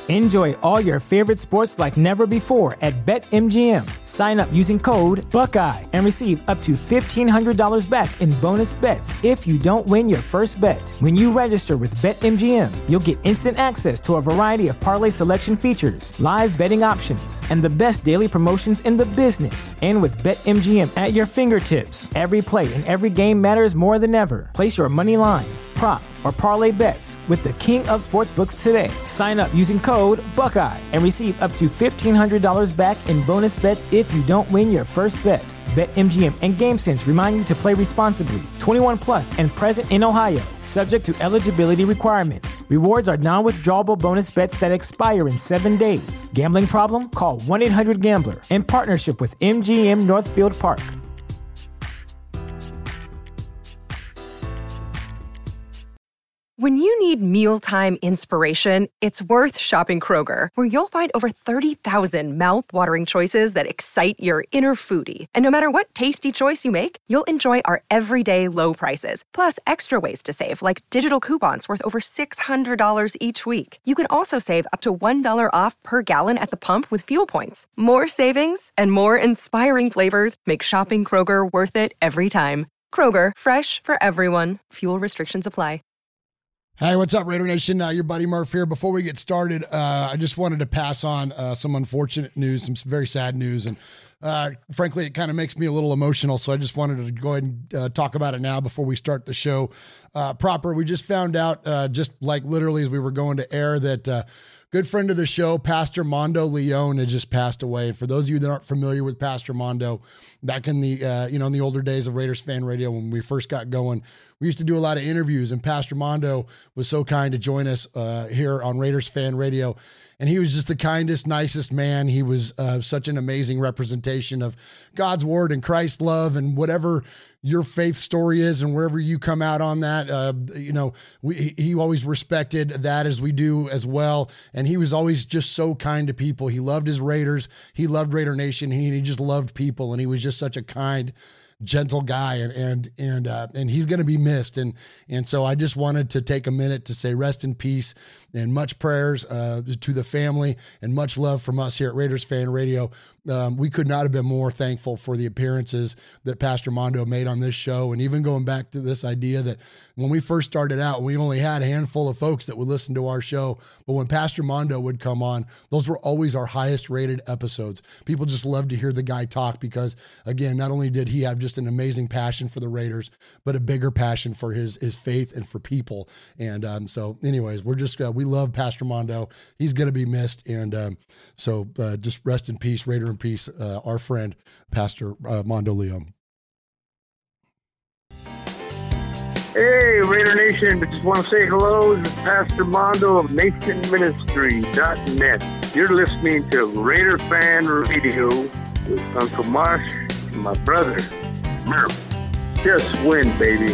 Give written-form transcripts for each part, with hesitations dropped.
Enjoy all your favorite sports like never before at BetMGM. Sign up using code Buckeye and receive up to $1,500 back in bonus bets if you don't win your first bet. When you register with BetMGM, you'll get instant access to a variety of parlay selection features, live betting options, and the best daily promotions in the business. And with BetMGM at your fingertips, every play and every game matters more than ever. Place your money line, prop, or parlay bets with the king of sportsbooks today. Sign up using code Buckeye and receive up to $1,500 back in bonus bets if you don't win your first bet. BetMGM and GameSense remind you to play responsibly. 21 plus and present in Ohio, subject to eligibility requirements. Rewards are non-withdrawable bonus bets that expire in 7 days. Gambling problem? Call 1-800-GAMBLER. In partnership with MGM Northfield Park. When you need mealtime inspiration, it's worth shopping Kroger, where you'll find over 30,000 mouth-watering choices that excite your inner foodie. And no matter what tasty choice you make, you'll enjoy our everyday low prices, plus extra ways to save, like digital coupons worth over $600 each week. You can also save up to $1 off per gallon at the pump with fuel points. More savings and more inspiring flavors make shopping Kroger worth it every time. Kroger, fresh for everyone. Fuel restrictions apply. Hey, what's up, Raider Nation? Your buddy Murph here. Before we get started, I just wanted to pass on some unfortunate news, some very sad news, and frankly, it kind of makes me a little emotional, so I just wanted to go ahead and talk about it now before we start the show proper. We just found out, just like literally as we were going to air, that good friend of the show, Pastor Mondo Leone, had just passed away. And for those of you that aren't familiar with Pastor Mondo, back in the in the older days of Raiders Fan Radio, when we first got going, we used to do a lot of interviews, and Pastor Mondo was so kind to join us here on Raiders Fan Radio. And he was just the kindest, nicest man. He was such an amazing representation of God's word and Christ's love, and whatever your faith story is and wherever you come out on that, he always respected that, as we do as well. And he was always just so kind to people. He loved his Raiders. He loved Raider Nation. He just loved people. And he was just such a kind, gentle guy, and he's going to be missed. And so I just wanted to take a minute to say rest in peace and much prayers to the family and much love from us here at Raiders Fan Radio. We could not have been more thankful for the appearances that Pastor Mondo made on this show. And even going back to this idea that when we first started out, we only had a handful of folks that would listen to our show. But when Pastor Mondo would come on, those were always our highest rated episodes. People just loved to hear the guy talk because, again, not only did he have just an amazing passion for the Raiders, but a bigger passion for his faith and for people. And so anyways, we're just, we love Pastor Mondo. He's going to be missed. And so just rest in peace, Raider in peace, our friend, Pastor Mondo Leone. Hey, Raider Nation, I just want to say hello. This is Pastor Mondo of NationMinistry.net. You're listening to Raider Fan Radio with Uncle Marsh and my brother, Murph. Just win, baby.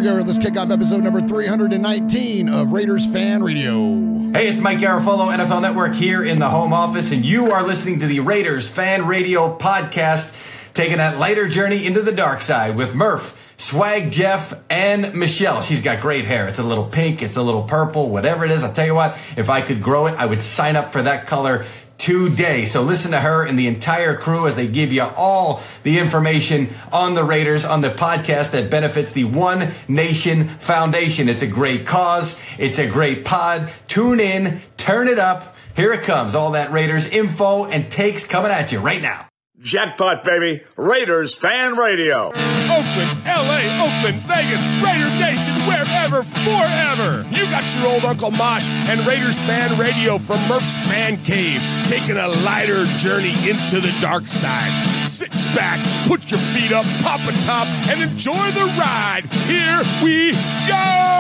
we go. Let's kick off episode number 319 of Raiders Fan Radio. Hey, it's Mike Garafolo, NFL Network here in the home office, and you are listening to the Raiders Fan Radio podcast, taking that lighter journey into the dark side with Murph, Swag Jeff, and Michelle. She's got great hair. It's a little pink, it's a little purple, whatever it is. I'll tell you what, if I could grow it, I would sign up for that color today. So listen to her and the entire crew as they give you all the information on the Raiders on the podcast that benefits the One Nation Foundation. It's a great cause. It's a great pod. Tune in, turn it up. Here it comes. All that Raiders info and takes coming at you right now. Jackpot, baby. Raiders Fan Radio. Oakland, L.A., Oakland, Vegas, Raider Nation, wherever, forever. You got your old Uncle Mosh and Raiders Fan Radio from Murph's Man Cave, taking a lighter journey into the dark side. Sit back, put your feet up, pop a top, and enjoy the ride. Here we go!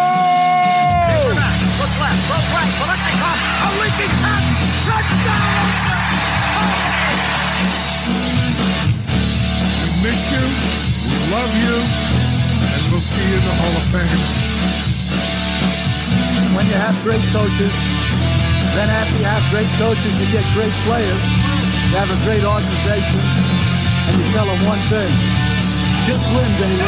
Look left, look right, Paletnikov, a leaking pass, touchdown! We miss you, we love you, and we'll see you in the Hall of Fame. When you have great coaches, then after you have great coaches, you get great players. You have a great organization, and you tell them one thing: just win, baby.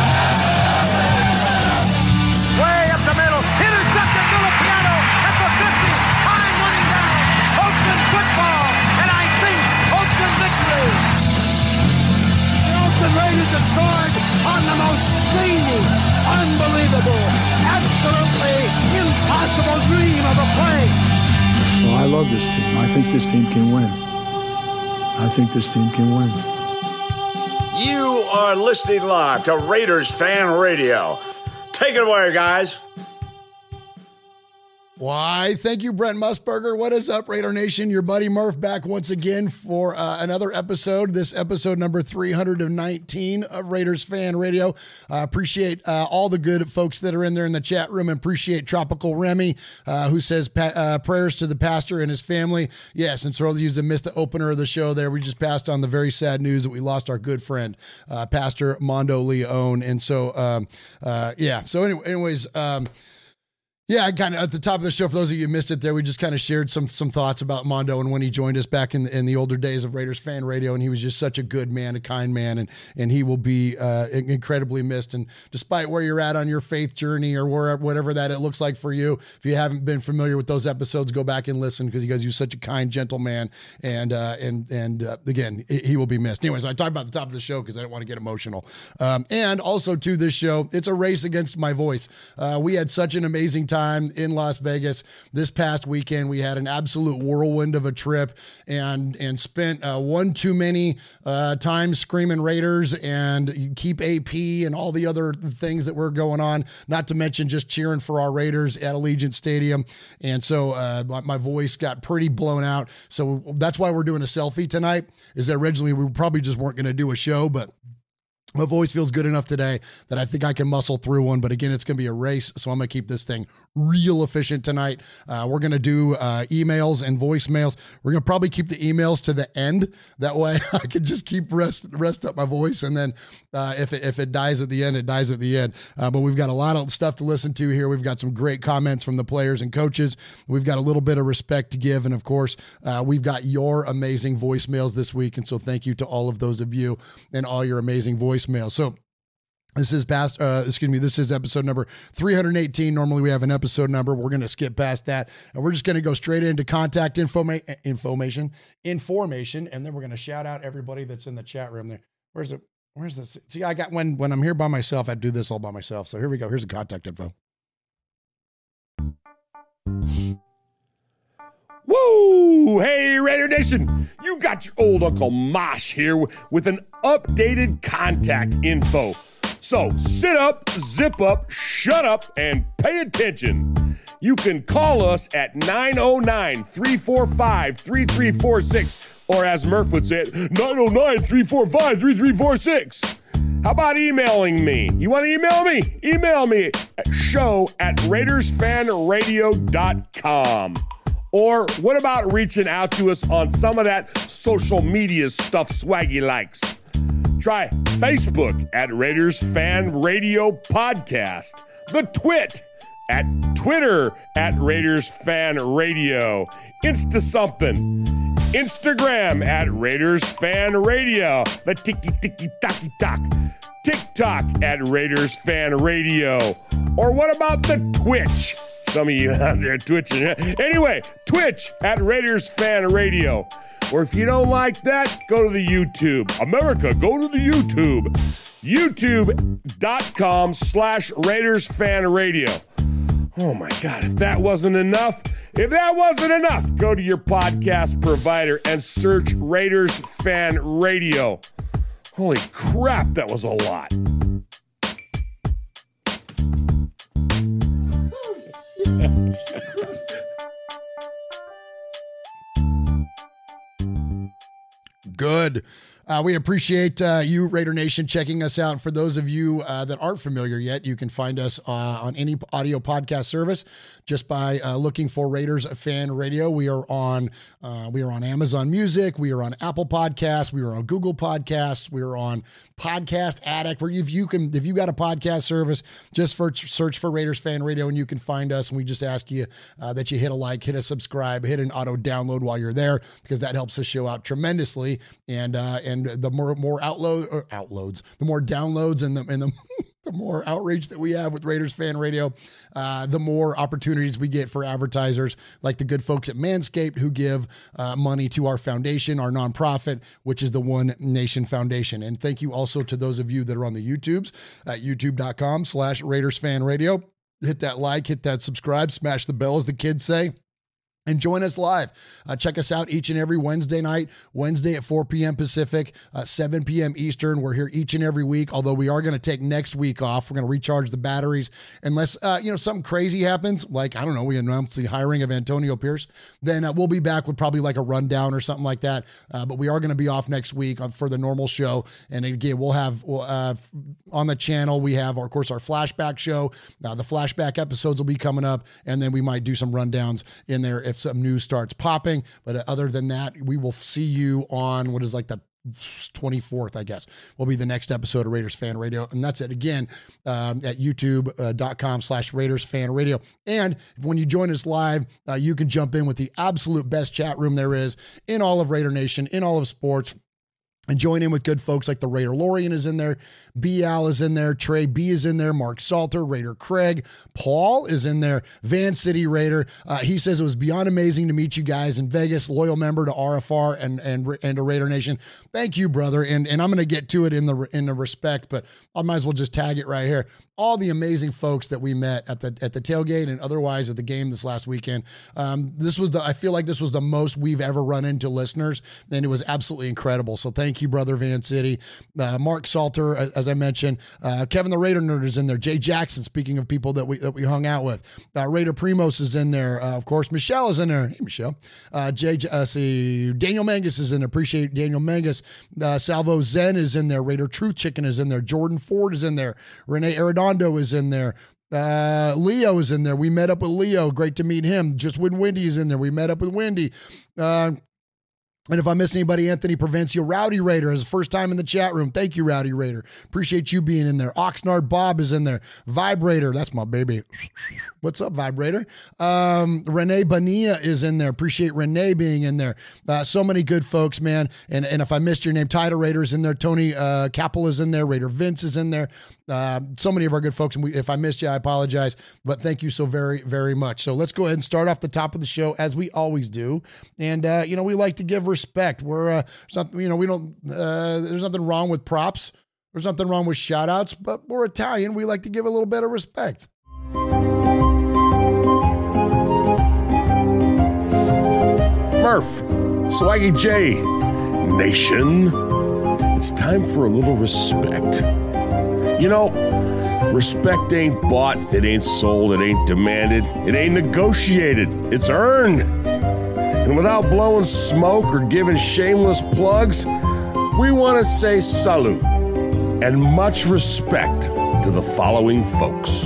Way up the middle, intercepted Filipiano at the 50, time running down. Oakland football, and I think Oakland victory. The Raiders have scored on the most zany, unbelievable, absolutely impossible dream of a play. Well, I love this team. I think this team can win. I think this team can win. You are listening live to Raiders Fan Radio. Take it away, guys. Why, thank you, Brent Musburger. What is up, Raider Nation? Your buddy Murph back once again for another episode. This episode number 319 of Raiders Fan Radio. Appreciate all the good folks that are in there in the chat room, and appreciate Tropical Remy, who says prayers to the pastor and his family. Yes, and for all of you that missed the opener of the show there, we just passed on the very sad news that we lost our good friend, Pastor Mondo Leone. And so, yeah. So anyways, yeah, kind of at the top of the show, for those of you who missed it there, we just kind of shared some thoughts about Mondo and when he joined us back in the older days of Raiders Fan Radio, and he was just such a good man, a kind man, and he will be incredibly missed. And despite where you're at on your faith journey or whatever that it looks like for you, if you haven't been familiar with those episodes, go back and listen, because he was such a kind, gentle man, and again, he will be missed. Anyways, I talked about the top of the show because I didn't want to get emotional. And also to this show, it's a race against my voice. We had such an amazing time in Las Vegas this past weekend. We had an absolute whirlwind of a trip and spent one too many times screaming Raiders and keep AP and all the other things that were going on, not to mention just cheering for our Raiders at Allegiant Stadium. And so my voice got pretty blown out. So that's why we're doing a selfie tonight, is that originally we probably just weren't going to do a show, but my voice feels good enough today that I think I can muscle through one. But again, it's going to be a race, so I'm going to keep this thing real efficient tonight. We're going to do emails and voicemails. We're going to probably keep the emails to the end. That way I can just keep rest up my voice. And then if it dies at the end, it dies at the end. But we've got a lot of stuff to listen to here. We've got some great comments from the players and coaches. We've got a little bit of respect to give. And of course, we've got your amazing voicemails this week. And so thank you to all of those of you and all your amazing voicemails. So this is this is episode number 318. Normally we have an episode number. We're going to skip past that, and we're just going to go straight into contact information, and then we're going to shout out everybody that's in the chat room there. Where's this? See, I got when I'm here by myself, I do this all by myself. So here we go. Here's the contact info. Woo! Hey, Raider Nation! You got your old Uncle Mosh here with an updated contact info. So sit up, zip up, shut up, and pay attention. You can call us at 909-345-3346, or as Murph would say it, 909-345-3346. How about emailing me? You want to email me? Email me at show@RaidersFanRadio.com. Or what about reaching out to us on some of that social media stuff Swaggy likes? Try Facebook at Raiders Fan Radio Podcast. The Twit at Twitter at Raiders Fan Radio. Insta something. Instagram at Raiders Fan Radio. The tiki-tiki-taki-talk. TikTok at Raiders Fan Radio. Or what about the Twitch? Some of you out there twitching. Anyway, Twitch at Raiders Fan Radio. Or if you don't like that, go to the YouTube. America, go to the YouTube. YouTube.com/Raiders Fan Radio. Oh my God, if that wasn't enough, go to your podcast provider and search Raiders Fan Radio. Holy crap, that was a lot. Good. We appreciate you, Raider Nation, checking us out. For those of you that aren't familiar yet, you can find us on any audio podcast service just by looking for Raiders Fan Radio. We are on Amazon Music. We are on Apple Podcasts. We are on Google Podcasts. We are on Podcast Addict. Where if you got a podcast service, just search for Raiders Fan Radio and you can find us. And we just ask you that you hit a like, hit a subscribe, hit an auto download while you're there, because that helps the show out tremendously. And the more downloads and the the more outreach that we have with Raiders Fan Radio, the more opportunities we get for advertisers like the good folks at Manscaped, who give money to our foundation, our nonprofit, which is the One Nation Foundation. And thank you also to those of you that are on the YouTubes at youtube.com/Raiders Fan Radio. Hit that like, hit that subscribe, smash the bell, as the kids say. And join us live. Check us out each and every Wednesday night, Wednesday at 4 p.m. Pacific, 7 p.m. Eastern. We're here each and every week, although we are going to take next week off. We're going to recharge the batteries unless, something crazy happens. Like, I don't know, we announce the hiring of Antonio Pierce. Then we'll be back with probably like a rundown or something like that. But we are going to be off next week for the normal show. And again, we'll have on the channel, we have, of course, our flashback show. The flashback episodes will be coming up. And then we might do some rundowns in there if some news starts popping. But other than that, we will see you on what is like the 24th, I guess, will be the next episode of Raiders Fan Radio. And that's it again, at youtube.com/Raiders Fan Radio. And when you join us live, you can jump in with the absolute best chat room there is in all of Raider Nation, in all of sports. And join in with good folks like the Raider Lorian is in there, B.Al is in there, Trey B is in there, Mark Salter, Raider Craig, Paul is in there, Van City Raider. He says it was beyond amazing to meet you guys in Vegas, loyal member to RFR and to Raider Nation. Thank you, brother. And I'm going to get to it in the respect, but I might as well just tag it right here. All the amazing folks that we met at the tailgate and otherwise at the game this last weekend. I feel like this was the most we've ever run into listeners, and it was absolutely incredible. So thank you, brother Van City. Mark Salter, as I mentioned, Kevin the Raider Nerd is in there. Jay Jackson, speaking of people that we hung out with. Raider Primos is in there. Of course, Michelle is in there. Hey, Michelle. Daniel Mangus is in there. Appreciate Daniel Mangus. Salvo Zen is in there. Raider Truth Chicken is in there. Jordan Ford is in there. Renee Arredondo is in there. Leo is in there. We met up with Leo. Great to meet him. Just when Wendy is in there, we met up with Wendy. And if I miss anybody, Anthony Provencio, Rowdy Raider is the first time in the chat room. Thank you, Rowdy Raider. Appreciate you being in there. Oxnard Bob is in there. Vibrator, that's my baby. What's up, Vibrator? Renee Bonilla is in there. Appreciate Renee being in there. So many good folks, man. And if I missed your name, Tidal Raider is in there. Tony Capel is in there. Raider Vince is in there. So many of our good folks. And if I missed you, I apologize. But thank you so very, very much. So let's go ahead and start off the top of the show as we always do. And, we like to give respect. We're, there's nothing wrong with props. There's nothing wrong with shout outs, but we're Italian. We like to give a little bit of respect. Murph, Swaggy J, Nation, it's time for a little respect. Respect ain't bought, it ain't sold, it ain't demanded, it ain't negotiated, it's earned. And without blowing smoke or giving shameless plugs, we want to say salute and much respect to the following folks.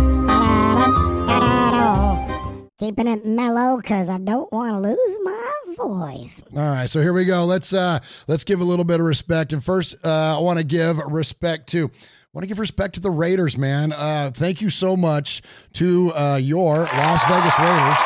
Keeping it mellow because I don't want to lose my voice. All right, so here we go. Let's give a little bit of respect. And first, I want to give respect to the Raiders, man. Thank you so much to your Las Vegas Raiders.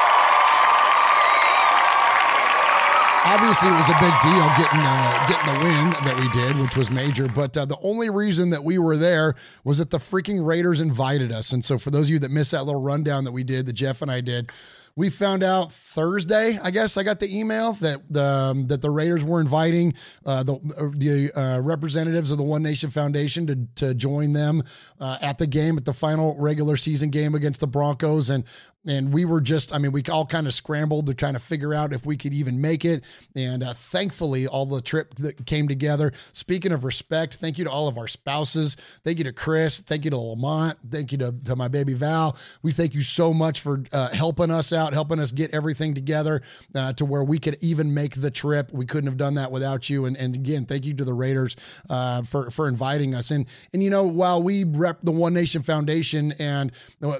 Obviously, it was a big deal getting the win that we did, which was major. But the only reason that we were there was that the freaking Raiders invited us. And so for those of you that missed that little rundown that we did, that Jeff and I did, we found out Thursday, I guess I got the email that the Raiders were inviting the representatives of the One Nation Foundation to join them at the game, at the final regular season game against the Broncos. And we were just, we all kind of scrambled to kind of figure out if we could even make it. And thankfully, all the trip that came together. Speaking of respect, thank you to all of our spouses. Thank you to Chris. Thank you to Lamont. Thank you to my baby Val. We thank you so much for helping us out, helping us get everything together to where we could even make the trip. We couldn't have done that without you. And again, thank you to the Raiders for inviting us. And while we rep the One Nation Foundation and,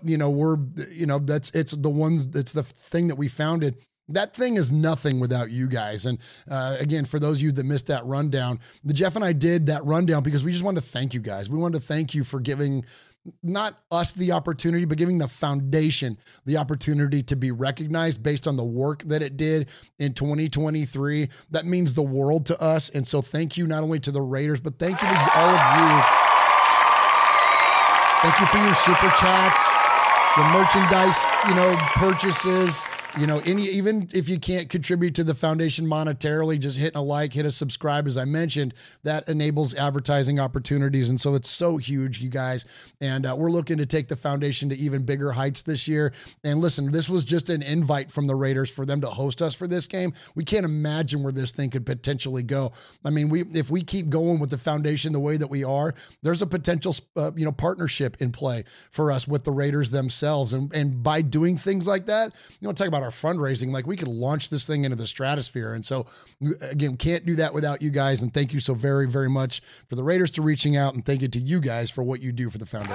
it's the thing that we founded. That thing is nothing without you guys. And again, for those of you that missed that rundown, Jeff and I did that rundown because we just wanted to thank you guys. We wanted to thank you for giving not us the opportunity, but giving the foundation the opportunity to be recognized based on the work that it did in 2023. That means the world to us. And so thank you not only to the Raiders, but thank you to all of you. Thank you for your super chats, your merchandise, purchases, even if you can't contribute to the foundation monetarily, just hitting a like, hit a subscribe, as I mentioned, that enables advertising opportunities. And so it's so huge, you guys. And we're looking to take the foundation to even bigger heights this year. And listen, this was just an invite from the Raiders for them to host us for this game. We can't imagine where this thing could potentially go. If we keep going with the foundation the way that we are, there's a potential, partnership in play for us with the Raiders themselves. And by doing things like that, talk about our fundraising, like we could launch this thing into the stratosphere. And so again, can't do that without you guys. And thank you so very, very much for the Raiders to reaching out, and thank you to you guys for what you do for the foundation.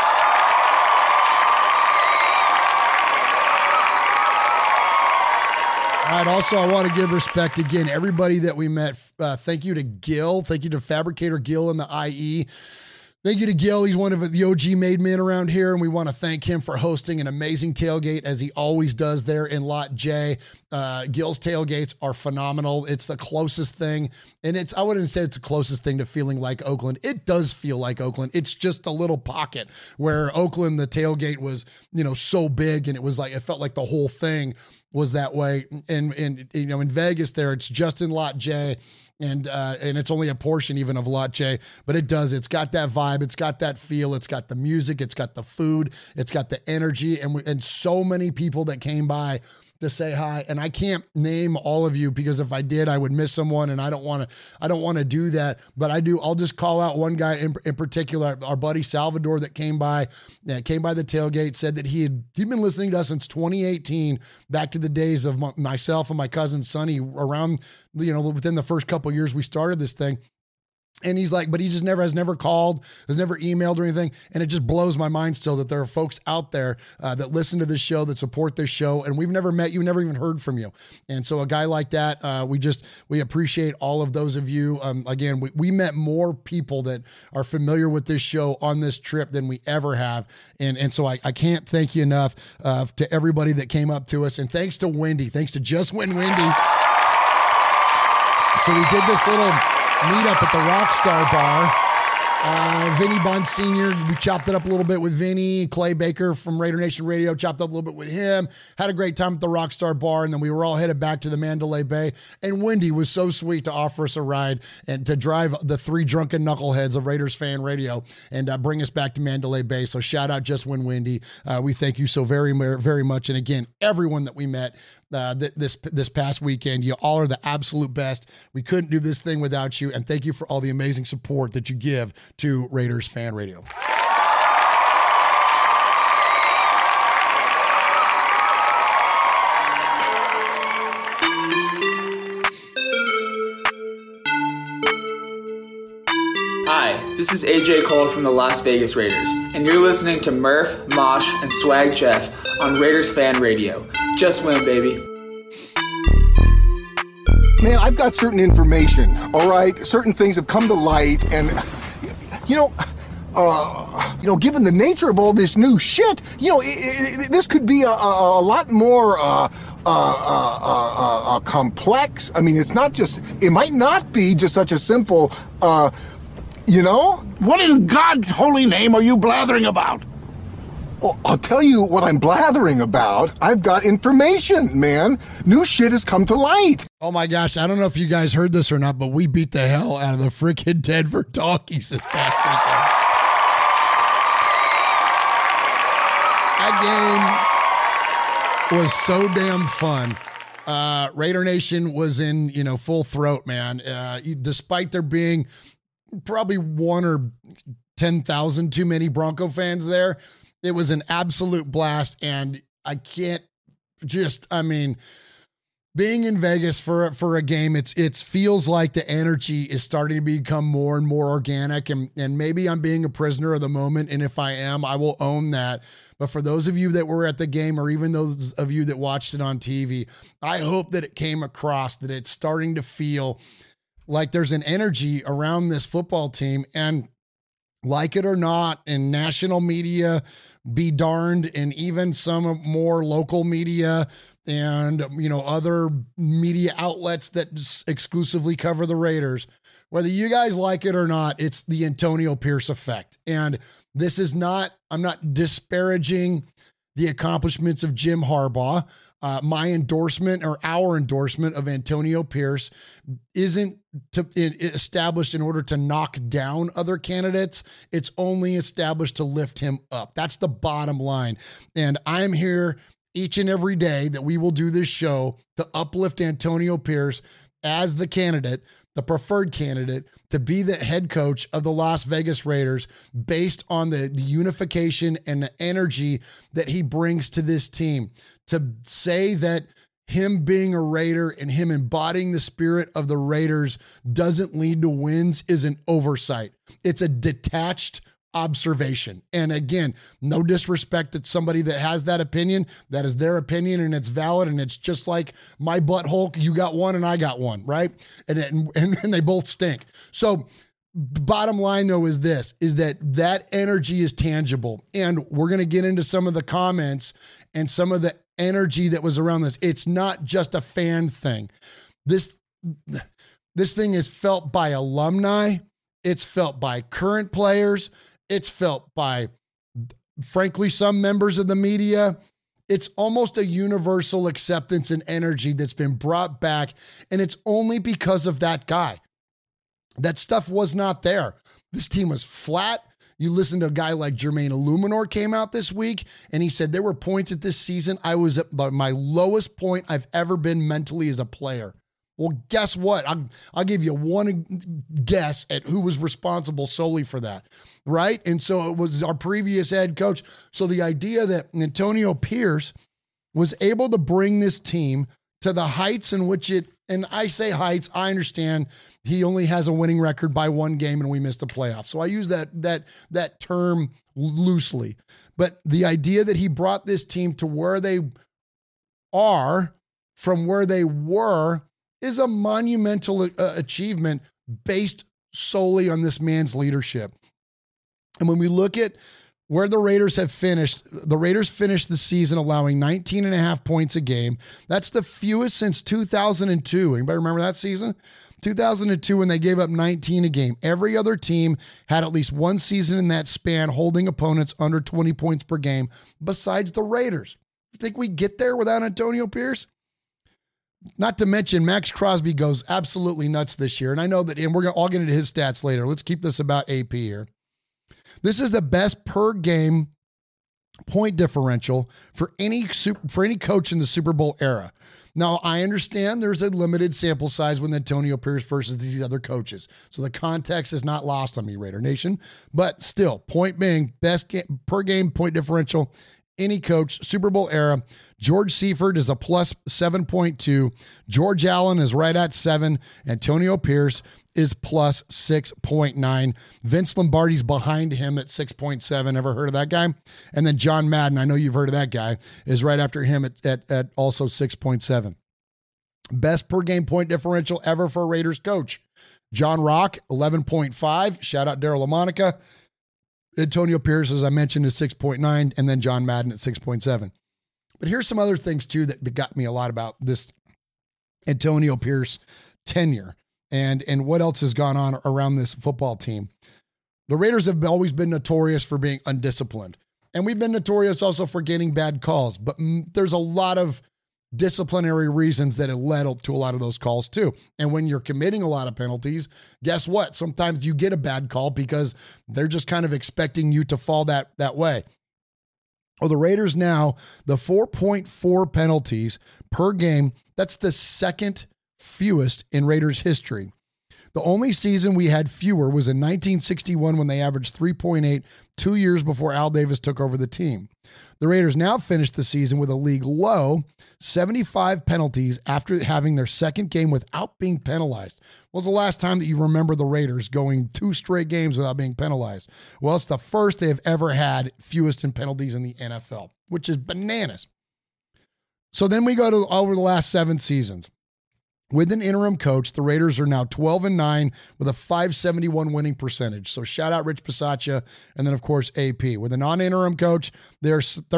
All right. Also, I want to give respect again, everybody that we met. Thank you to Gil. Thank you to Fabricator Gil in the IE. Thank you to Gil. He's one of the OG made men around here, and we want to thank him for hosting an amazing tailgate, as he always does there in Lot J. Gil's tailgates are phenomenal. It's the closest thing, and I wouldn't say it's the closest thing to feeling like Oakland. It does feel like Oakland. It's just a little pocket where Oakland, the tailgate was, so big, and it felt like the whole thing was that way. And in Vegas there, it's just in Lot J. And it's only a portion even of Lot J, but it's got that vibe, it's got that feel, it's got the music, it's got the food, it's got the energy, and so many people that came by to say hi. And I can't name all of you because if I did, I would miss someone, and I don't want to do that. But I'll just call out one guy in particular, our buddy Salvador, that came by the tailgate, said that he'd been listening to us since 2018, back to the days of myself and my cousin Sonny, around, within the first couple of years we started this thing. And he's like, but he just has never called, has never emailed or anything. And it just blows my mind still that there are folks out there that listen to this show, that support this show. And we've never met you, never even heard from you. And so a guy like that, we appreciate all of those of you. Again, we met more people that are familiar with this show on this trip than we ever have. And so I can't thank you enough to everybody that came up to us. And thanks to Wendy, thanks to Just Win Wendy. So we did this little meet up at the Rockstar Bar. Vinny Bond Sr., we chopped it up a little bit with Vinny. Clay Baker from Raider Nation Radio chopped up a little bit with him. Had a great time at the Rockstar Bar, and then we were all headed back to the Mandalay Bay. And Wendy was so sweet to offer us a ride and to drive the three drunken knuckleheads of Raiders Fan Radio and bring us back to Mandalay Bay. So shout out Just Win Wendy. We thank you so very, very much. And again, everyone that we met this past weekend, you all are the absolute best. We couldn't do this thing without you. And thank you for all the amazing support that you give to Raiders Fan Radio. Hi, this is AJ Cole from the Las Vegas Raiders, and you're listening to Murph, Mosh, and Swag Jeff on Raiders Fan Radio. Just win, baby. Man, I've got certain information, all right? Certain things have come to light, and, given the nature of all this new shit, this could be a lot more complex. I mean, it might not be just such a simple, What in God's holy name are you blathering about? Well, I'll tell you what I'm blathering about. I've got information, man. New shit has come to light. Oh my gosh, I don't know if you guys heard this or not, but we beat the hell out of the freaking Denver Donkeys this past weekend. That game was so damn fun. Raider Nation was in, full throat, man. Despite there being probably 1 or 10,000 too many Bronco fans there, it was an absolute blast. And I can't being in Vegas for a game, it feels like the energy is starting to become more and more organic, and maybe I'm being a prisoner of the moment. And if I am, I will own that. But for those of you that were at the game, or even those of you that watched it on TV, I hope that it came across that it's starting to feel like there's an energy around this football team. And like it or not, in national media, be darned, and even some more local media and, other media outlets that exclusively cover the Raiders, whether you guys like it or not, it's the Antonio Pierce effect. And this is I'm not disparaging the accomplishments of Jim Harbaugh. My endorsement, or our endorsement, of Antonio Pierce isn't established in order to knock down other candidates. It's only established to lift him up. That's the bottom line. And I'm here each and every day that we will do this show to uplift Antonio Pierce as the candidate, the preferred candidate, to be the head coach of the Las Vegas Raiders, based on the unification and the energy that he brings to this team. To say that him being a Raider and him embodying the spirit of the Raiders doesn't lead to wins is an oversight. It's a detached observation. And again, no disrespect to somebody that has that opinion. That is their opinion, and it's valid. And it's just like my butthole. You got one and I got one, right? And they both stink. So bottom line though is that energy is tangible. And we're going to get into some of the comments and some of the energy that was around this. It's not just a fan thing. This thing is felt by alumni. It's felt by current players. It's felt by, frankly, some members of the media. It's almost a universal acceptance and energy that's been brought back, and it's only because of that guy. That stuff was not there. This team was flat. You listen to a guy like Jermaine Illuminor came out this week, and he said there were points at this season I was at my lowest point I've ever been mentally as a player. Well, guess what? I'll give you one guess at who was responsible solely for that, right? And so it was our previous head coach. So the idea that Antonio Pierce was able to bring this team to the heights in which and I say heights, I understand he only has a winning record by one game and we missed the playoffs. So I use that term loosely. But the idea that he brought this team to where they are from where they were is a monumental achievement based solely on this man's leadership. And when we look at where the Raiders have finished, the Raiders finished the season allowing 19.5 points a game. That's the fewest since 2002. Anybody remember that season? 2002, when they gave up 19 a game. Every other team had at least one season in that span holding opponents under 20 points per game, besides the Raiders. You think we get there without Antonio Pierce? Not to mention, Max Crosby goes absolutely nuts this year. And I know that, and we're going to all get into his stats later. Let's keep this about AP here. This is the best per game point differential for any coach in the Super Bowl era. Now, I understand there's a limited sample size with Antonio Pierce versus these other coaches. So the context is not lost on me, Raider Nation. But still, point being, best per game point differential, any coach, Super Bowl era. George Seifert is a plus 7.2. George Allen is right at 7. Antonio Pierce is plus 6.9. Vince Lombardi's behind him at 6.7. Ever heard of that guy? And then John Madden, I know you've heard of that guy, is right after him at also 6.7. Best per game point differential ever for a Raiders coach. John Rock, 11.5. Shout out Daryl LaMonica. Antonio Pierce, as I mentioned, is 6.9. And then John Madden at 6.7. But here's some other things, too, that got me a lot about this Antonio Pierce tenure and what else has gone on around this football team. The Raiders have always been notorious for being undisciplined. And we've been notorious also for getting bad calls. But there's a lot of disciplinary reasons that have led to a lot of those calls too. And when you're committing a lot of penalties, guess what? Sometimes you get a bad call because they're just kind of expecting you to fall that way. Well, the Raiders now, the 4.4 penalties per game, that's the second fewest in Raiders history. The only season we had fewer was in 1961 when they averaged 3.8, 2 years before Al Davis took over the team. The Raiders now finished the season with a league low 75 penalties after having their second game without being penalized. When was the last time that you remember the Raiders going 2 straight games without being penalized? Well, it's the first they have ever had fewest in penalties in the NFL, which is bananas. So then we go to over the last 7 seasons. With an interim coach, the Raiders are now 12-9 with a .571 winning percentage. So shout out Rich Bisaccia and then, of course, AP. With a non-interim coach, they're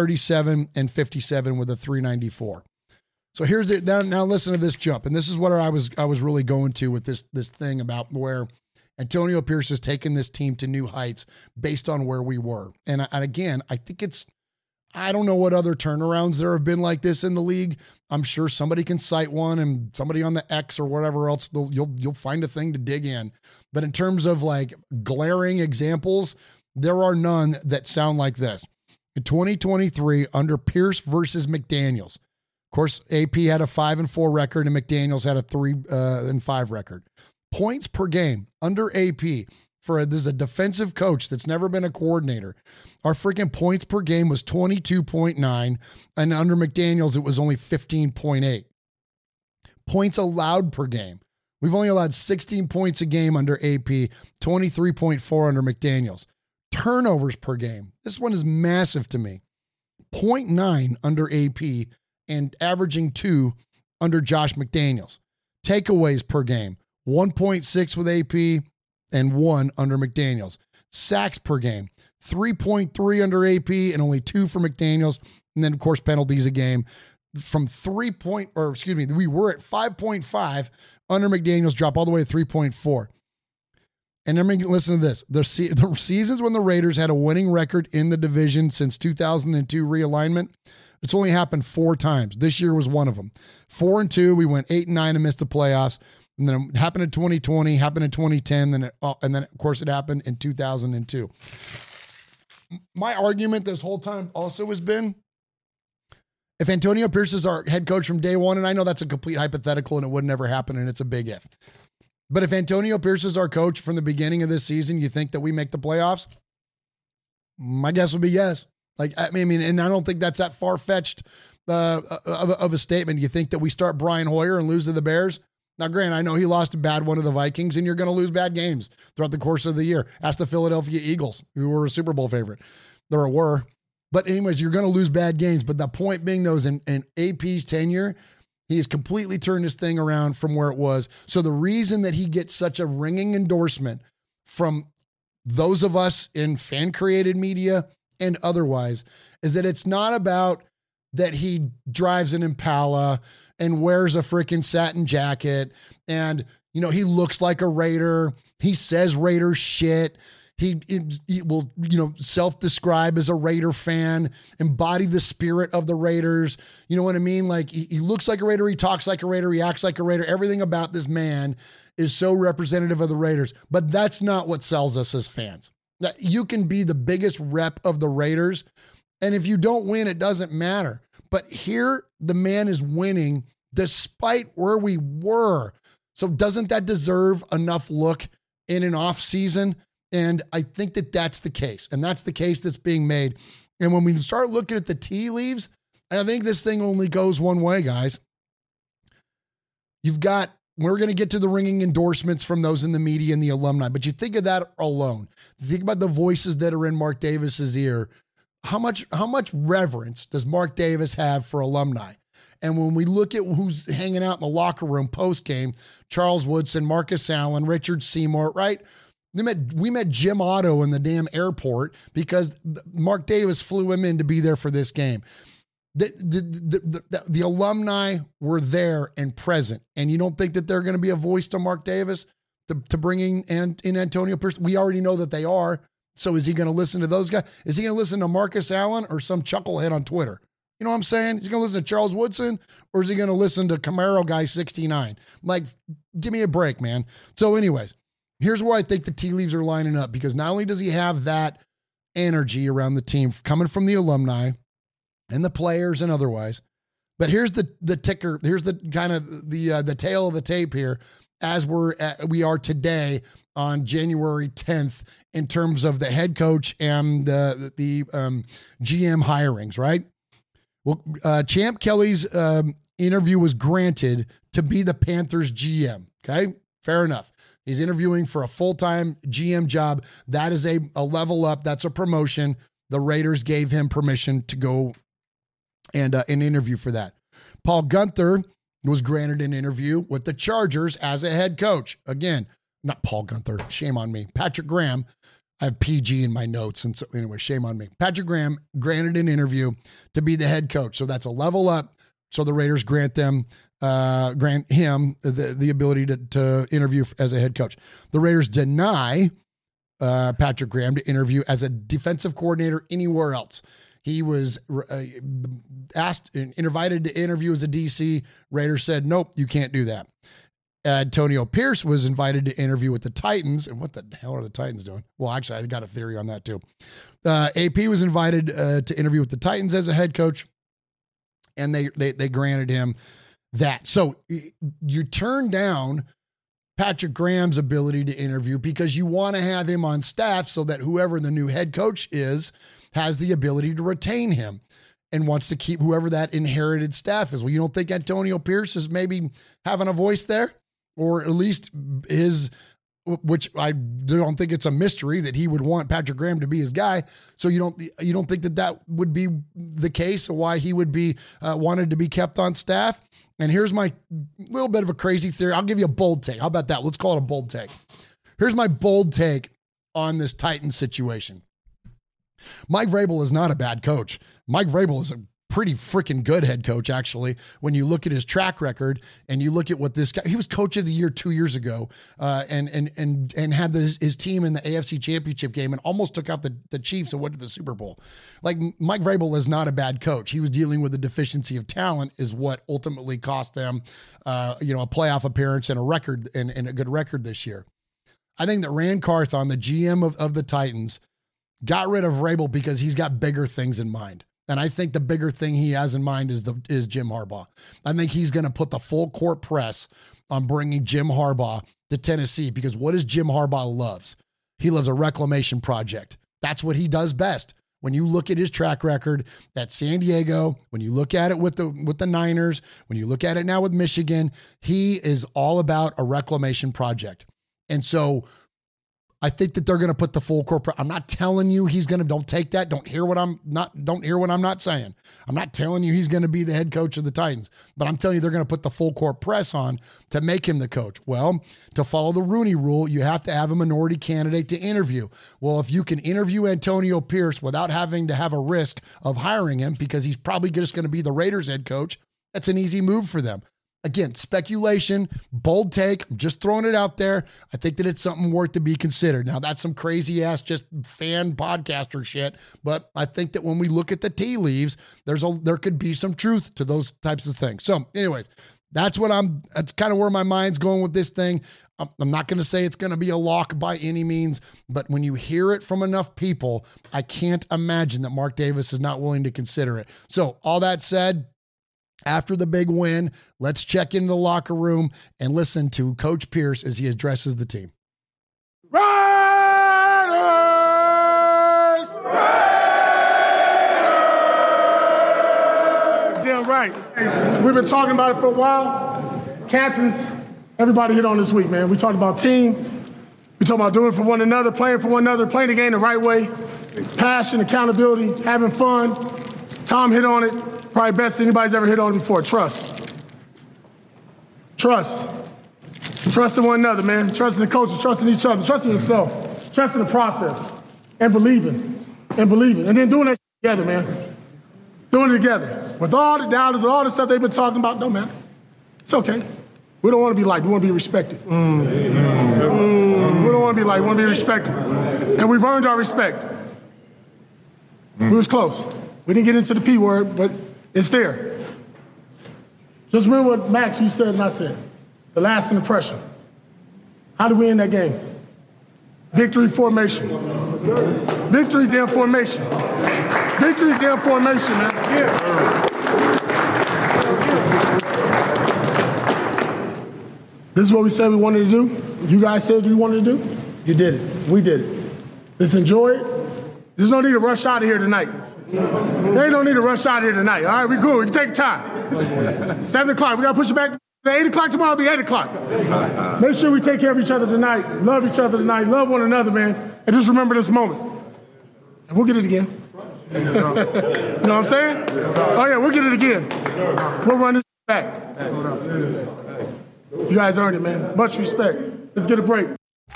37-57 with a .394. So here's it. Now listen to this jump. And this is what I was really going to with this thing about where Antonio Pierce has taken this team to new heights based on where we were. And again, I think I don't know what other turnarounds there have been like this in the league. I'm sure somebody can cite one, and somebody on the X or whatever else, you'll find a thing to dig in. But in terms of like glaring examples, there are none that sound like this. In 2023, under Pierce versus McDaniels, of course, AP had a 5-4 record and McDaniels had a 3-5 record. Points per game under AP. This is a defensive coach that's never been a coordinator. Our freaking points per game was 22.9, and under McDaniels, it was only 15.8. Points allowed per game. We've only allowed 16 points a game under AP, 23.4 under McDaniels. Turnovers per game. This one is massive to me. 0.9 under AP and averaging 2 under Josh McDaniels. Takeaways per game. 1.6 with AP, and 1 under McDaniels. Sacks per game, 3.3 under AP and only 2 for McDaniels. And then, of course, penalties a game from we were at 5.5 under McDaniels, drop all the way to 3.4. And then listen to this. The seasons when the Raiders had a winning record in the division since 2002 realignment, it's only happened 4 times. This year was one of them. 4-2, we went 8-9 and missed the playoffs. And then it happened in 2020, happened in 2010, and then of course it happened in 2002. My argument this whole time also has been, if Antonio Pierce is our head coach from day one, and I know that's a complete hypothetical and it would never happen and it's a big if. But if Antonio Pierce is our coach from the beginning of this season, you think that we make the playoffs? My guess would be yes. I mean, and I don't think that's that far-fetched of a statement. You think that we start Brian Hoyer and lose to the Bears? Now, Grant, I know he lost a bad one to the Vikings, and you're going to lose bad games throughout the course of the year. Ask the Philadelphia Eagles, who were a Super Bowl favorite. There were. But anyways, you're going to lose bad games. But the point being, though, is in AP's tenure, he has completely turned this thing around from where it was. So the reason that he gets such a ringing endorsement from those of us in fan-created media and otherwise is that it's not about that he drives an Impala and wears a freaking satin jacket and, he looks like a Raider. He says Raider shit. He will, self-describe as a Raider fan, embody the spirit of the Raiders. You know what I mean? Like he looks like a Raider. He talks like a Raider. He acts like a Raider. Everything about this man is so representative of the Raiders, but that's not what sells us as fans. That you can be the biggest rep of the Raiders, and if you don't win, it doesn't matter. But here, the man is winning despite where we were. So doesn't that deserve enough look in an off season? And I think that that's the case. And that's the case that's being made. And when we start looking at the tea leaves, I think this thing only goes one way, guys. We're going to get to the ringing endorsements from those in the media and the alumni, but you think of that alone. Think about the voices that are in Mark Davis's ear. How much reverence does Mark Davis have for alumni? And when we look at who's hanging out in the locker room post-game, Charles Woodson, Marcus Allen, Richard Seymour, right? We met Jim Otto in the damn airport because Mark Davis flew him in to be there for this game. The alumni were there and present. And you don't think that they're going to be a voice to Mark Davis to bring in Antonio Pierce? We already know that they are. So is he going to listen to those guys? Is he going to listen to Marcus Allen or some chucklehead on Twitter? You know what I'm saying? Is he going to listen to Charles Woodson or is he going to listen to Camaro guy 69? Like, give me a break, man. So anyways, here's where I think the tea leaves are lining up, because not only does he have that energy around the team coming from the alumni and the players and otherwise, but here's the ticker. Here's the kind of the tail of the tape here as we are today on January 10th in terms of the head coach and the GM hirings, right? Well, Champ Kelly's interview was granted to be the Panthers GM. Okay, fair enough. He's interviewing for a full-time GM job. That is a level up. That's a promotion. The Raiders gave him permission to go and an interview for that. Paul Guenther was granted an interview with the Chargers as a head coach. Again, not Paul Guenther. Shame on me. Patrick Graham. I have PG in my notes. And so anyway, shame on me. Patrick Graham granted an interview to be the head coach. So that's a level up. So the Raiders grant him the ability to interview as a head coach. The Raiders deny Patrick Graham to interview as a defensive coordinator anywhere else. He was asked and invited to interview as a DC. Raiders said, nope, you can't do that. Antonio Pierce was invited to interview with the Titans. And what the hell are the Titans doing? Well, actually, I got a theory on that too. AP was invited to interview with the Titans as a head coach, and they granted him that. So you turn down Patrick Graham's ability to interview because you want to have him on staff so that whoever the new head coach is has the ability to retain him and wants to keep whoever that inherited staff is. Well, you don't think Antonio Pierce is maybe having a voice there? Or at least which I don't think it's a mystery that he would want Patrick Graham to be his guy. So you don't think that would be the case, or why he would be wanted to be kept on staff? And here's my little bit of a crazy theory. I'll give you a bold take. How about that? Let's call it a bold take. Here's my bold take on this Titans situation. Mike Vrabel is not a bad coach. Mike Vrabel is a pretty freaking good head coach, actually, when you look at his track record and you look at what this guy, he was coach of the year 2 years ago, and had his team in the AFC Championship game and almost took out the Chiefs and went to the Super Bowl. Like, Mike Vrabel is not a bad coach. He was dealing with the deficiency of talent is what ultimately cost them, a playoff appearance and a record and a good record this year. I think that Rand Carthon, the GM of the Titans, got rid of Vrabel because he's got bigger things in mind. And I think the bigger thing he has in mind is Jim Harbaugh. I think he's going to put the full court press on bringing Jim Harbaugh to Tennessee, because what does Jim Harbaugh loves? He loves a reclamation project. That's what he does best. When you look at his track record at San Diego, when you look at it with the Niners, when you look at it now with Michigan, he is all about a reclamation project. And so I think that they're going to put the full corporate. I'm not telling you he's going to, don't take that. Don't hear what I'm not saying. I'm not telling you he's going to be the head coach of the Titans, but I'm telling you they're going to put the full court press on to make him the coach. Well, to follow the Rooney Rule, you have to have a minority candidate to interview. Well, if you can interview Antonio Pierce without having to have a risk of hiring him, because he's probably just going to be the Raiders head coach, that's an easy move for them. Again, speculation, bold take. I'm just throwing it out there. I think that it's something worth to be considered. Now, that's some crazy ass just fan podcaster shit, but I think that when we look at the tea leaves, there could be some truth to those types of things. So, anyways, that's kind of where my mind's going with this thing. I'm not going to say it's going to be a lock by any means, but when you hear it from enough people, I can't imagine that Mark Davis is not willing to consider it. So, all that said, after the big win, let's check into the locker room and listen to Coach Pierce as he addresses the team. Raiders! Damn right. We've been talking about it for a while. Captains, everybody hit on this week, man. We talked about team. We talked about doing it for one another, playing for one another, playing the game the right way, passion, accountability, having fun. Tom hit on it. Probably best anybody's ever hit on before. Trust. Trust. Trust in one another, man. Trust in the coaches, trust in each other, trust in yourself, trust in the process, and believing. And then doing that together, man. Doing it together. With all the doubters and all the stuff they've been talking about, don't matter. It's okay. We don't want to be liked, we want to be respected. We don't want to be liked, we want to be respected. And we've earned our respect. We was close. We didn't get into the P word, but it's there. Just remember what Max, you said and I said. The lasting impression. How did we end that game? Victory formation. Victory damn formation. Victory damn formation, man. Yeah. This is what we said we wanted to do. You guys said you wanted to do. You did it. We did it. Let's enjoy it. There's no need to rush out of here tonight. There ain't no need to rush out of here tonight. All right, we good. We can take time. 7 o'clock. We got to push it back. 8 o'clock tomorrow will be 8 o'clock. Make sure we take care of each other tonight. Love each other tonight. Love one another, man. And just remember this moment. And we'll get it again. You know what I'm saying? Oh, yeah, we'll get it again. We'll run this back. You guys earned it, man. Much respect. Let's get a break.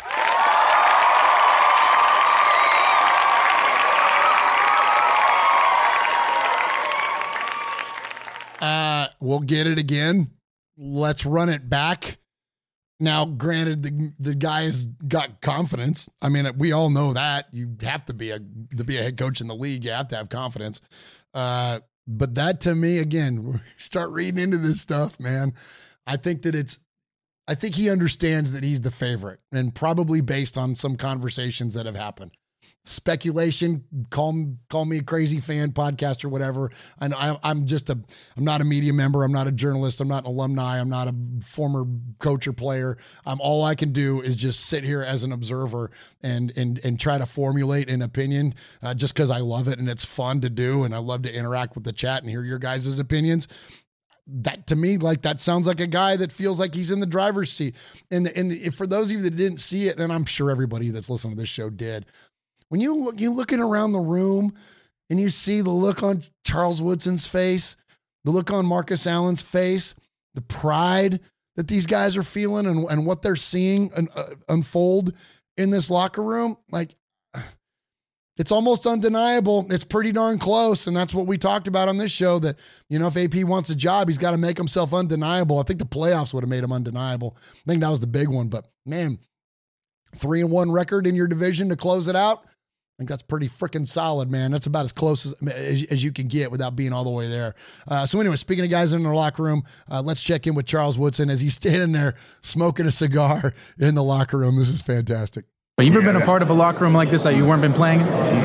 We'll get it again. Let's run it back. Now, granted, the guy's got confidence. I mean, we all know that. You have to be a head coach in the league. You have to have confidence. But that, to me, again, start reading into this stuff, man. I think he understands that he's the favorite, and probably based on some conversations that have happened. Speculation, call me a crazy fan, podcaster, whatever. And I'm not a media member. I'm not a journalist. I'm not an alumni. I'm not a former coach or player. All I can do is just sit here as an observer and try to formulate an opinion just because I love it and it's fun to do. And I love to interact with the chat and hear your guys' opinions. That, to me, like, that sounds like a guy that feels like he's in the driver's seat. And for those of you that didn't see it, and I'm sure everybody that's listening to this show did, when you're looking around the room and you see the look on Charles Woodson's face, the look on Marcus Allen's face, the pride that these guys are feeling and what they're seeing unfold in this locker room, like, it's almost undeniable. It's pretty darn close. And that's what we talked about on this show, that, if AP wants a job, he's got to make himself undeniable. I think the playoffs would have made him undeniable. I think that was the big one. But, man, 3-1 record in your division to close it out, I think that's pretty freaking solid, man. That's about as close as you can get without being all the way there. So anyway, speaking of guys in their locker room, let's check in with Charles Woodson as he's standing there smoking a cigar in the locker room. This is fantastic. But you ever been a part of a locker room like this that you weren't been playing?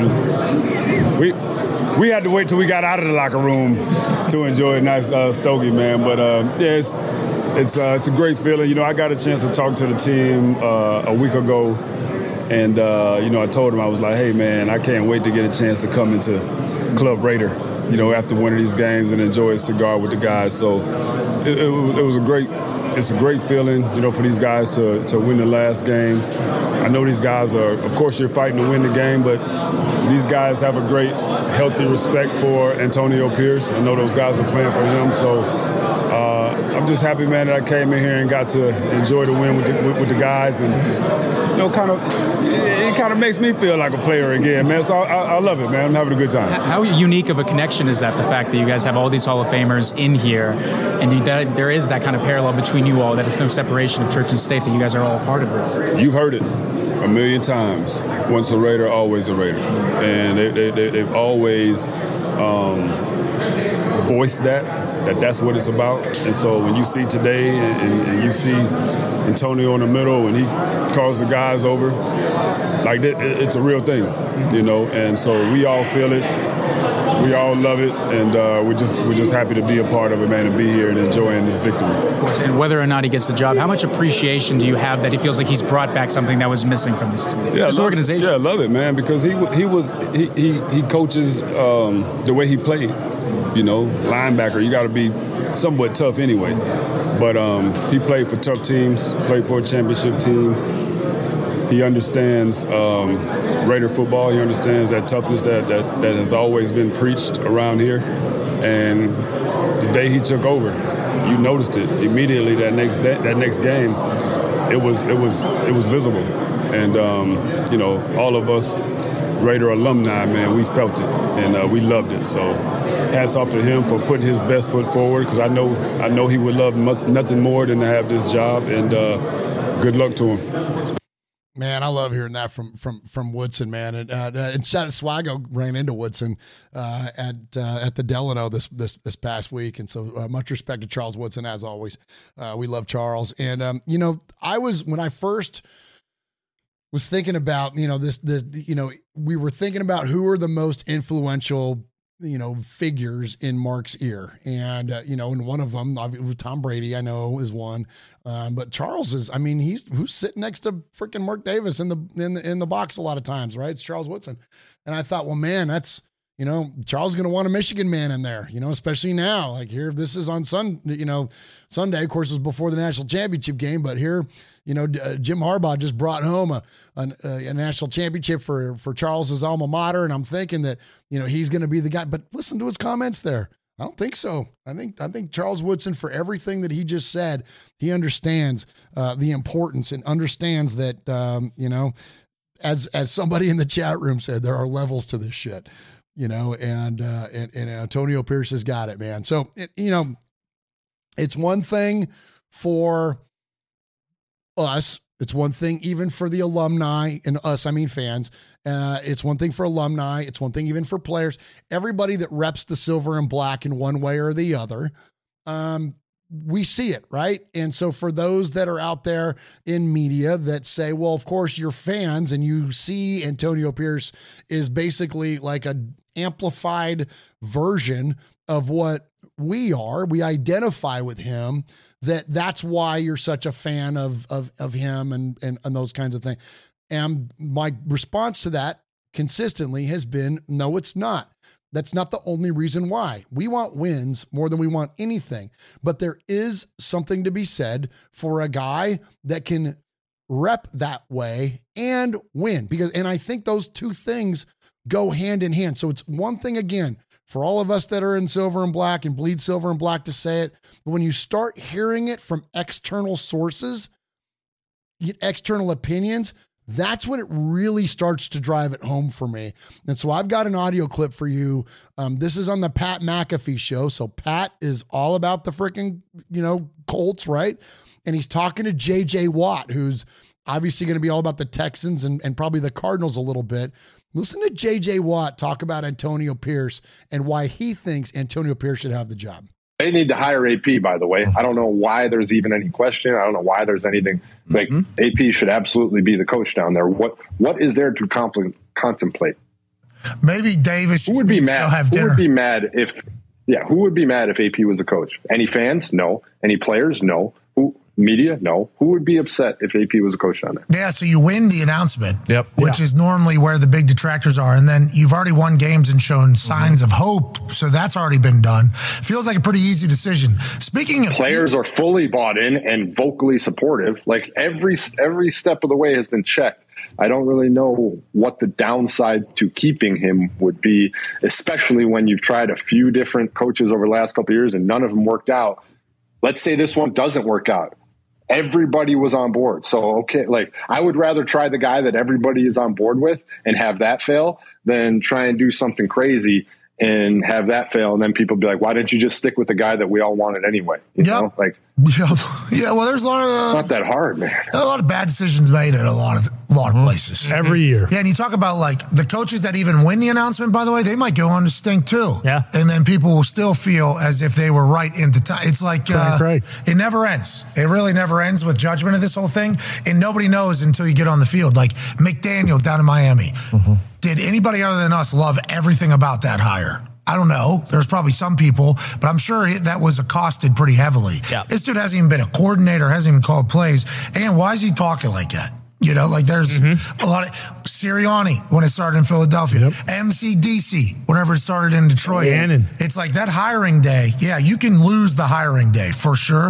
We had to wait till we got out of the locker room to enjoy a nice stogie, man. But it's a great feeling. I got a chance to talk to the team a week ago. And, I told him, I was like, hey, man, I can't wait to get a chance to come into Club Raider, after one of these games and enjoy a cigar with the guys. So it's a great feeling, for these guys to win the last game. I know these guys are, of course, you're fighting to win the game, but these guys have a great, healthy respect for Antonio Pierce. I know those guys are playing for him. So I'm just happy, man, that I came in here and got to enjoy the win with the guys. And, it kind of makes me feel like a player again, man. So I love it, man. I'm having a good time. How unique of a connection is that, the fact that you guys have all these Hall of Famers in here, and there is that kind of parallel between you all, that it's no separation of church and state, that you guys are all a part of this? You've heard it a million times. Once a Raider, always a Raider. And they've always voiced that's what it's about. And so when you see today and you see Antonio in the middle and he calls the guys over, like, it's a real thing, and so we all feel it, we all love it, and we're just happy to be a part of it, man, and be here and enjoying this victory. Of course, and whether or not he gets the job, how much appreciation do you have that he feels like he's brought back something that was missing from this team, this organization? Yeah, I love it, man, because he coaches the way he played, linebacker. You got to be somewhat tough anyway, but he played for tough teams, played for a championship team. He understands Raider football. He understands that toughness that has always been preached around here. And the day he took over, you noticed it immediately. That next game, it was visible. And all of us Raider alumni, man, we felt it and we loved it. So hats off to him for putting his best foot forward, because I know he would love nothing more than to have this job. And good luck to him. Man, I love hearing that from Woodson, man. And Swago ran into Woodson at the Delano this past week, and so much respect to Charles Woodson as always. We love Charles, and when I first was thinking about this we were thinking about who are the most influential figures in Mark's ear, and and one of them, Tom Brady, I know is one, but Charles is. I mean, who's sitting next to freaking Mark Davis in the box a lot of times, right? It's Charles Woodson, and I thought, well, man, that's Charles is going to want a Michigan man in there, especially now. Like here, this is on Sunday. Of course, was before the national championship game, but here, Jim Harbaugh just brought home a national championship for Charles's alma mater, and I'm thinking that he's going to be the guy. But listen to his comments there. I don't think so. I think Charles Woodson, for everything that he just said, he understands the importance and understands that as somebody in the chat room said, there are levels to this shit. And Antonio Pierce has got it, man. So, it's one thing for us. It's one thing even for the alumni, and us, I mean fans. It's one thing for alumni. It's one thing even for players. Everybody that reps the silver and black in one way or the other, we see it, right? And so for those that are out there in media that say, well, of course you're fans and you see Antonio Pierce is basically like a amplified version of what we are. We identify with him. That's why you're such a fan of him and those kinds of things. And my response to that consistently has been, no, it's not. That's not the only reason why. We want wins more than we want anything. But there is something to be said for a guy that can rep that way and win. And I think those two things go hand in hand. So it's one thing, again, for all of us that are in silver and black and bleed silver and black to say it, but when you start hearing it from external sources, external opinions, that's when it really starts to drive it home for me. And so I've got an audio clip for you. This is on the Pat McAfee show. So Pat is all about the freaking, Colts, right? And he's talking to J.J. Watt, who's obviously going to be all about the Texans and probably the Cardinals a little bit. Listen to J.J. Watt talk about Antonio Pierce and why he thinks Antonio Pierce should have the job. They need to hire AP, by the way. I don't know why there's even any question. I don't know why there's anything. Like, AP should absolutely be the coach down there. What is there to contemplate? Maybe Davis. Who would be mad? Who would be mad if AP was the coach? Any fans? No. Any players? No. Media? No. Who would be upset if AP was a coach down there? Yeah, so you win the announcement, which is normally where the big detractors are, and then you've already won games and shown signs of hope, so that's already been done. Feels like a pretty easy decision. Speaking of players are fully bought in and vocally supportive. Like every step of the way has been checked. I don't really know what the downside to keeping him would be, especially when you've tried a few different coaches over the last couple of years and none of them worked out. Let's say this one doesn't work out. Everybody was on board. So, okay, like I would rather try the guy that everybody is on board with and have that fail than try and do something crazy and have that fail. And then people be like, why didn't you just stick with the guy that we all wanted anyway? You know, like, yeah, well, there's a lot of not that hard, man. A lot of bad decisions made at a lot of places every year. Yeah, and you talk about like the coaches that even win the announcement. By the way, they might go on to stink too. Yeah, and then people will still feel as if they were right in the time. It's like it never ends. It really never ends with judgment of this whole thing, and nobody knows until you get on the field. Like McDaniel down in Miami. Did anybody other than us love everything about that hire? I don't know. There's probably some people, but I'm sure that was accosted pretty heavily. Yeah. This dude hasn't even been a coordinator, hasn't even called plays. And why is he talking like that? Like there's a lot of Sirianni when it started in Philadelphia, MCDC whenever it started in Detroit. Gannon. It's like that hiring day. Yeah, you can lose the hiring day for sure.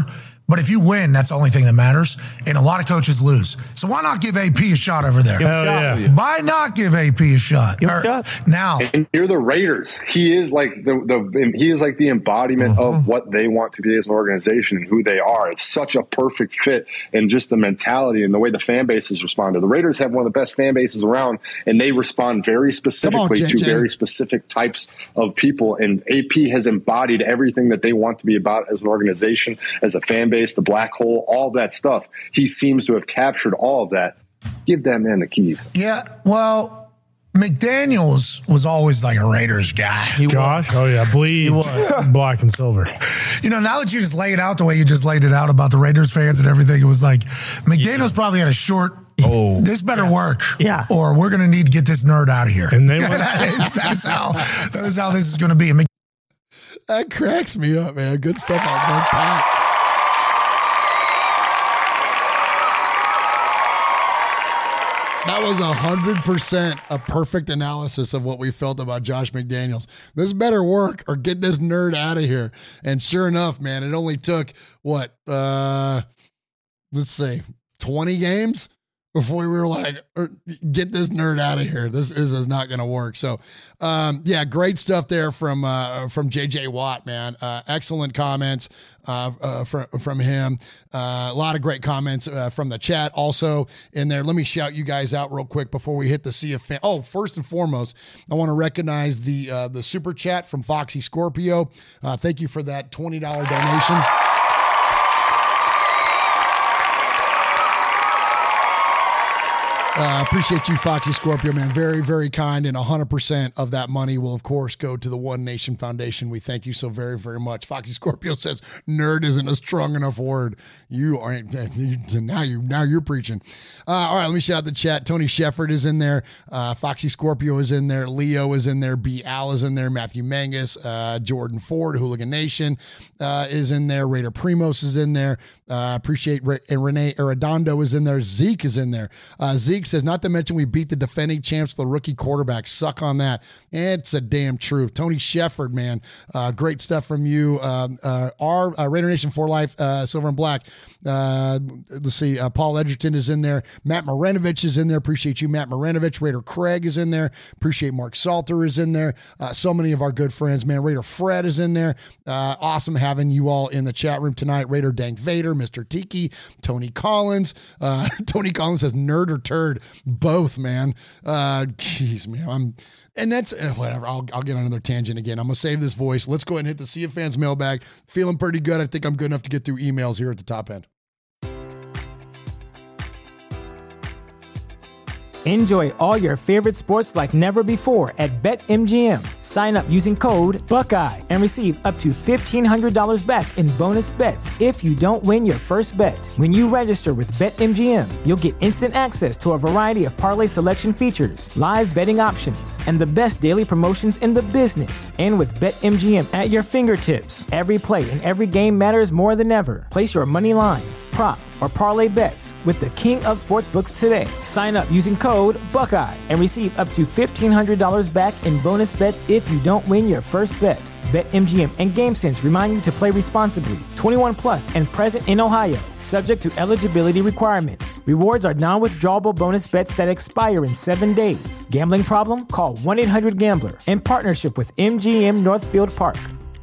But if you win, that's the only thing that matters. And a lot of coaches lose. So why not give AP a shot over there? Why not give AP a shot? Now, and you're the Raiders. He is like the embodiment of what they want to be as an organization and who they are. It's such a perfect fit, and just the mentality and the way the fan bases responded. The Raiders have one of the best fan bases around, and they respond very specifically to very specific types of people. And AP has embodied everything that they want to be about as an organization, as a fan base, the black hole, all that stuff. He seems to have captured all of that. Give that man the keys. Yeah, well, McDaniels was always like a Raiders guy. Josh? Oh, yeah. Bleed black and silver. You know, now that you just lay it out the way you just laid it out about the Raiders fans and everything, it was like McDaniels probably had a short, this better work. Yeah. Or we're going to need to get this nerd out of here. And they that is how this is going to be. That cracks me up, man. Good stuff out there, Pat. That was 100% a perfect analysis of what we felt about Josh McDaniels. This better work or get this nerd out of here. And sure enough, man, it only took, let's say 20 games before we were like, get this nerd out of here. This is not going to work. So, great stuff there from JJ Watt, man. Excellent comments from him. A lot of great comments from the chat also in there. Let me shout you guys out real quick before we hit the Sea of Fan. Oh, first and foremost, I want to recognize the super chat from Foxy Scorpio. Thank you for that $20 donation. Appreciate you, Foxy Scorpio, man. Very, very kind, and 100% of that money will, of course, go to the One Nation Foundation. We thank you so very, very much. Foxy Scorpio says, nerd isn't a strong enough word. You aren't. Now you're preaching. All right, let me shout out the chat. Tony Shefford is in there. Foxy Scorpio is in there. Leo is in there. B. Al is in there. Matthew Mangus. Jordan Ford, Hooligan Nation is in there. Raider Primos is in there. Appreciate and Renee Arredondo is in there. Zeke is in there. Zeke says, not to mention we beat the defending champs with a rookie quarterback. Suck on that. It's a damn truth. Tony Shefford, man. Great stuff from you. Our Raider Nation for Life, Silver and Black. Let's see. Paul Edgerton is in there. Matt Marinovich is in there. Appreciate you, Matt Marinovich. Raider Craig is in there. Appreciate Mark Salter is in there. So many of our good friends, man. Raider Fred is in there. Awesome having you all in the chat room tonight. Raider Dank Vader, Mr. Tiki, Tony Collins. Tony Collins says nerd or turd. Both, man. Jeez, man. And that's whatever. I'll get on another tangent again. I'm going to save this voice. Let's go ahead and hit the Sea of Fans mailbag. Feeling pretty good. I think I'm good enough to get through emails here at the top end. Enjoy all your favorite sports like never before at BetMGM. Sign up using code Buckeye and receive up to $1,500 back in bonus bets if you don't win your first bet. When you register with BetMGM, you'll get instant access to a variety of parlay selection features, live betting options, and the best daily promotions in the business. And with BetMGM at your fingertips, every play and every game matters more than ever. Place your money line, prop, or parlay bets with the king of sportsbooks today. Sign up using code Buckeye and receive up to $1,500 back in bonus bets if you don't win your first bet. BetMGM and GameSense remind you to play responsibly. 21 plus and present in Ohio, subject to eligibility requirements. Rewards are non-withdrawable bonus bets that expire in 7 days. Gambling problem? Call 1-800-GAMBLER. In partnership with MGM Northfield Park.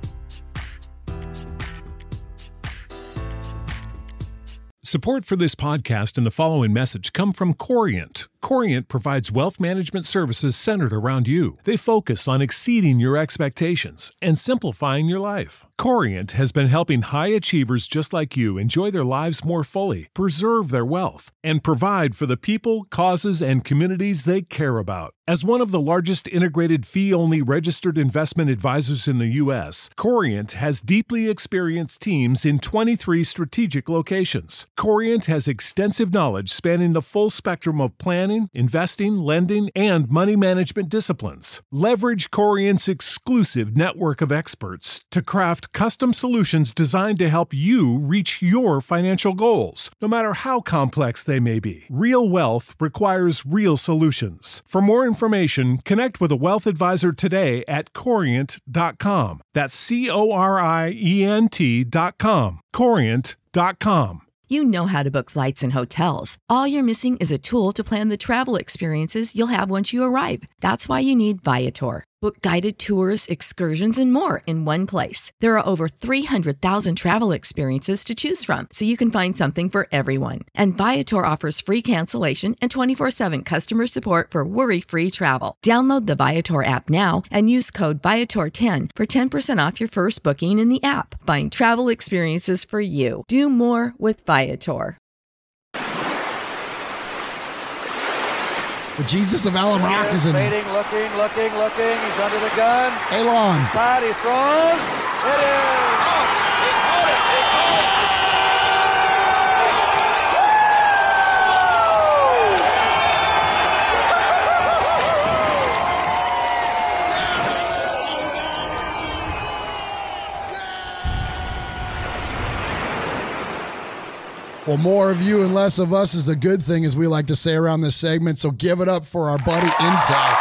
Support for this podcast and the following message come from Corient. Corient provides wealth management services centered around you. They focus on exceeding your expectations and simplifying your life. Corient has been helping high achievers just like you enjoy their lives more fully, preserve their wealth, and provide for the people, causes, and communities they care about. As one of the largest integrated fee-only registered investment advisors in the U.S., Corient has deeply experienced teams in 23 strategic locations. Corient has extensive knowledge spanning the full spectrum of planning, investing, lending, and money management disciplines. Leverage Corient's exclusive network of experts to craft custom solutions designed to help you reach your financial goals, no matter how complex they may be. Real wealth requires real solutions. For more information, connect with a wealth advisor today at Corient.com. That's Corient.com. Corient.com. You know how to book flights and hotels. All you're missing is a tool to plan the travel experiences you'll have once you arrive. That's why you need Viator. Book guided tours, excursions, and more in one place. There are over 300,000 travel experiences to choose from, so you can find something for everyone. And Viator offers free cancellation and 24/7 customer support for worry-free travel. Download the Viator app now and use code Viator10 for 10% off your first booking in the app. Find travel experiences for you. Do more with Viator. The Jesus of Alum Rock is in there. Looking. He's under the gun. Elon. Side, he throws. It is. Well, more of you and less of us is a good thing, as we like to say around this segment. So give it up for our buddy Intel.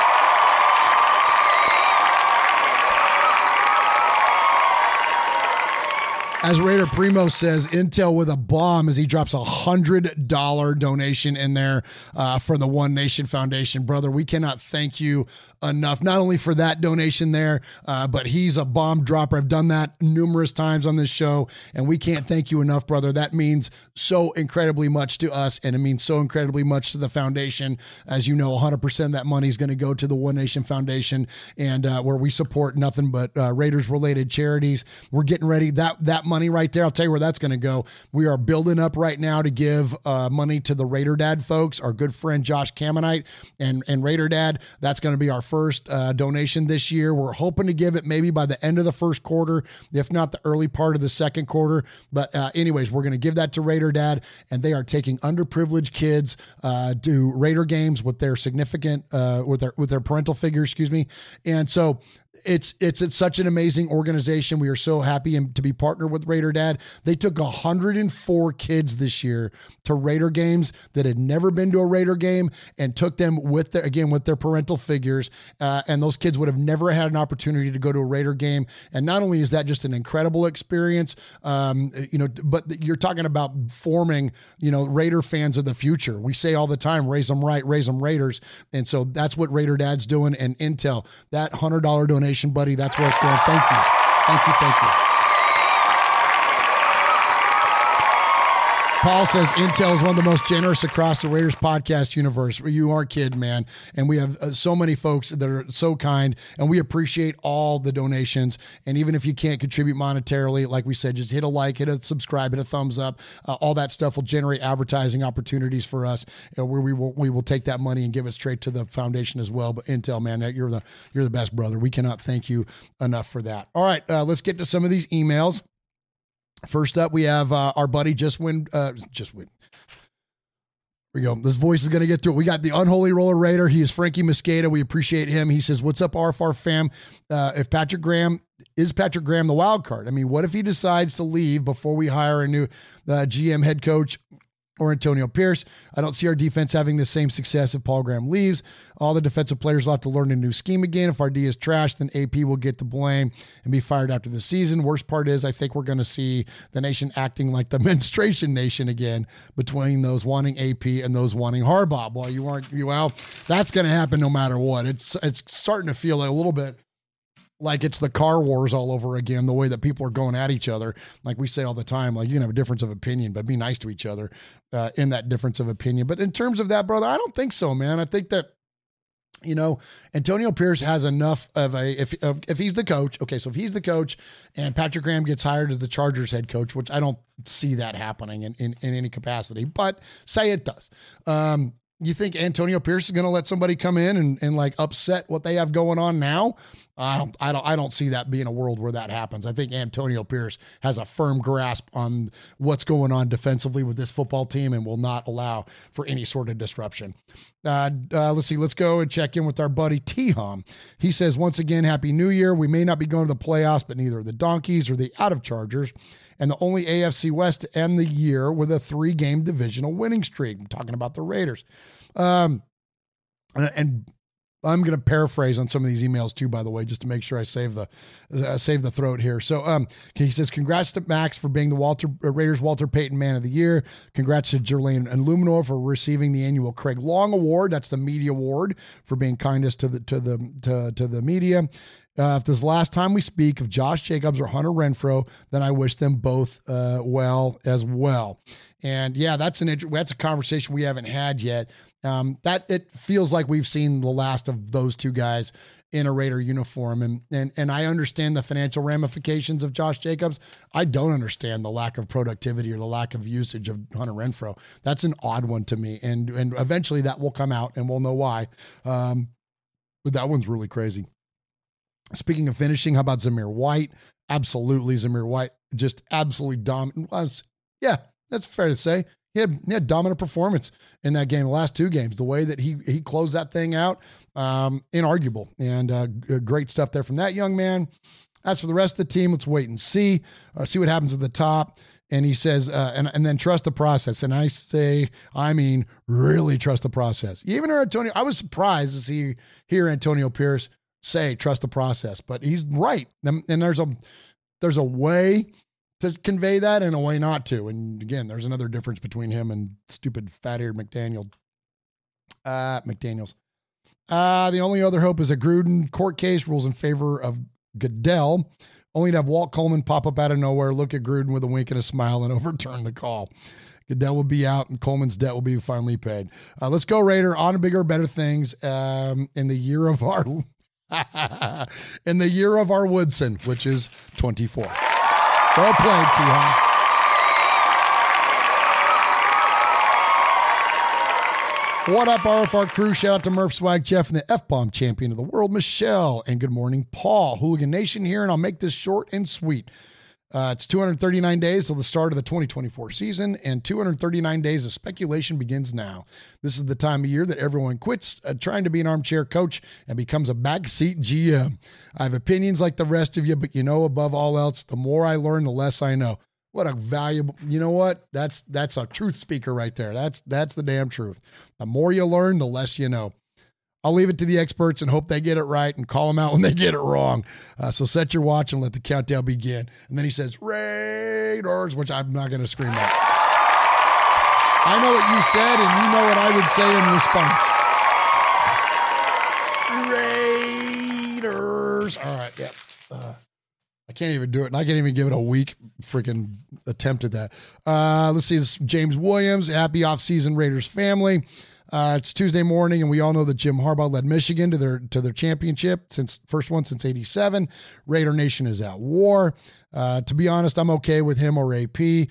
As Raider Primo says, Intel with a bomb as he drops $100 donation in there for the One Nation Foundation. Brother, we cannot thank you enough, not only for that donation there, but he's a bomb dropper. I've done that numerous times on this show, and we can't thank you enough, brother. That means so incredibly much to us, and it means so incredibly much to the foundation. As you know, 100% of that money is going to go to the One Nation Foundation, and where we support nothing but Raiders-related charities. We're getting ready. That money right there, I'll tell you where that's going to go. We are building up right now to give money to the Raider Dad folks, our good friend Josh Camonite and Raider Dad. That's going to be our first donation this year. We're hoping to give it maybe by the end of the first quarter, if not the early part of the second quarter. But anyways, we're going to give that to Raider Dad, and they are taking underprivileged kids to Raider games with their significant with their parental figures, and so it's such an amazing organization. We are so happy to be partnered with Raider Dad. They took 104 kids this year to Raider games that had never been to a Raider game, and took them with their parental figures. And those kids would have never had an opportunity to go to a Raider game. And not only is that just an incredible experience, but you're talking about forming, Raider fans of the future. We say all the time, raise them right, raise them Raiders. And so that's what Raider Dad's doing. And Intel, that $100 donation, buddy, that's where it's going. Thank you. Paul says Intel is one of the most generous across the Raiders podcast universe. You aren't kidding, man. And we have so many folks that are so kind, and we appreciate all the donations. And even if you can't contribute monetarily, like we said, just hit a like, hit a subscribe, hit a thumbs up. All that stuff will generate advertising opportunities for us, where we will take that money and give it straight to the foundation as well. But Intel, man, you're the best, brother. We cannot thank you enough for that. All right, let's get to some of these emails. First up, we have our buddy Just Win. Here we go. This voice is going to get through it. We got the Unholy Roller Raider. He is Frankie Mosqueda. We appreciate him. He says, "What's up, RFR fam? Is Patrick Graham the wild card? I mean, what if he decides to leave before we hire a new GM head coach or Antonio Pierce? I don't see our defense having the same success if Paul Graham leaves. All the defensive players will have to learn a new scheme again. If our D is trash, then AP will get the blame and be fired after the season. Worst part is I think we're going to see the nation acting like the menstruation nation again, between those wanting AP and those wanting Harbaugh. Well, that's going to happen no matter what. It's starting to feel a little bit like it's the car wars all over again, the way that people are going at each other. Like we say all the time, like, you can have a difference of opinion, but be nice to each other in that difference of opinion. But in terms of that, brother, I don't think so, man. I think that, Antonio Pierce has enough of if he's the coach. Okay, so if he's the coach and Patrick Graham gets hired as the Chargers head coach, which I don't see that happening in any capacity, but say it does. You think Antonio Pierce is going to let somebody come in and like upset what they have going on now? I don't see that being a world where that happens. I think Antonio Pierce has a firm grasp on what's going on defensively with this football team and will not allow for any sort of disruption. Let's see. Let's go and check in with our buddy T-Hom. He says, once again, Happy New Year. We may not be going to the playoffs, but neither the Donkeys or the out of Chargers, and the only AFC West to end the year with a 3-game divisional winning streak. I'm talking about the Raiders. And I'm going to paraphrase on some of these emails too, by the way, just to make sure I save the throat here. So he says, congrats to Max for being the Raiders Walter Payton Man of the Year. Congrats to Jerlaine and Luminor for receiving the annual Craig Long Award. That's the media award for being kindest to the media. If this is the last time we speak of Josh Jacobs or Hunter Renfrow, then I wish them both well as well. And yeah, that's a conversation we haven't had yet. That it feels like we've seen the last of those two guys in a Raider uniform. And I understand the financial ramifications of Josh Jacobs. I don't understand the lack of productivity or the lack of usage of Hunter Renfrow. That's an odd one to me. And eventually that will come out and we'll know why. But that one's really crazy. Speaking of finishing, how about Zamir White? Absolutely. Zamir White just absolutely dominant. Yeah, that's fair to say. He had dominant performance in that game, the last two games. The way that he closed that thing out, inarguable. And great stuff there from that young man. As for the rest of the team, let's wait and see what happens at the top. And he says, and then trust the process. And I mean, really trust the process. You even heard Antonio. I was surprised to hear Antonio Pierce say, trust the process, but he's right. And there's a way to convey that and a way not to. And again, there's another difference between him and stupid fat-eared McDaniels. The only other hope is a Gruden court case rules in favor of Goodell, only to have Walt Coleman pop up out of nowhere, look at Gruden with a wink and a smile, and overturn the call. Goodell will be out and Coleman's debt will be finally paid. Let's go, Raider, on to bigger, better things in the year of our Woodson, which is 24. Well played, T-Hawk. What up, RFR crew? Shout out to Murph, Swag, Jeff, and the F-Bomb champion of the world, Michelle. And good morning, Paul. Hooligan Nation here, and I'll make this short and sweet. It's 239 days till the start of the 2024 season, and 239 days of speculation begins now. This is the time of year that everyone quits trying to be an armchair coach and becomes a backseat GM. I have opinions like the rest of you, but above all else, the more I learn, the less I know. What a valuable, you know what? That's a truth speaker right there. That's the damn truth. The more you learn, the less you know. I'll leave it to the experts and hope they get it right and call them out when they get it wrong. So set your watch and let the countdown begin. And then he says, Raiders, which I'm not going to scream out. I know what you said, and you know what I would say in response. Raiders. All right, yeah. I can't even do it, and I can't even give it a weak freaking attempt at that. Let's see, this is James Williams. Happy offseason, Raiders family. It's Tuesday morning, and we all know that Jim Harbaugh led Michigan to their championship, first one since '87. Raider Nation is at war. To be honest, I'm okay with him or AP. He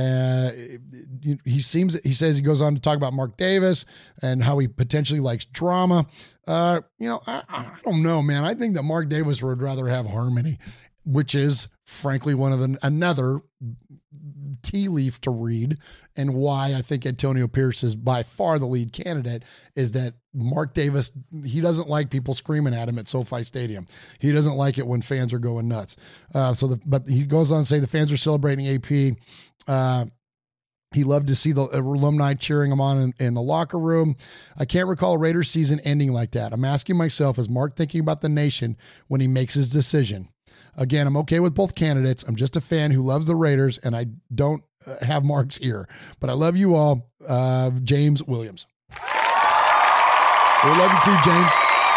says he goes on to talk about Mark Davis and how he potentially likes drama. I don't know, man. I think that Mark Davis would rather have harmony, which is frankly another tea leaf to read, and why I think Antonio Pierce is by far the lead candidate is that Mark Davis, he doesn't like people screaming at him at SoFi Stadium. He doesn't like it when fans are going nuts. But he goes on to say the fans are celebrating AP. He loved to see the alumni cheering him on in the locker room. I can't recall a Raiders season ending like that. I'm asking myself, is Mark thinking about the nation when he makes his decision? Again, I'm okay with both candidates. I'm just a fan who loves the Raiders, and I don't have Mark's ear. But I love you all, James Williams. We love you too, James.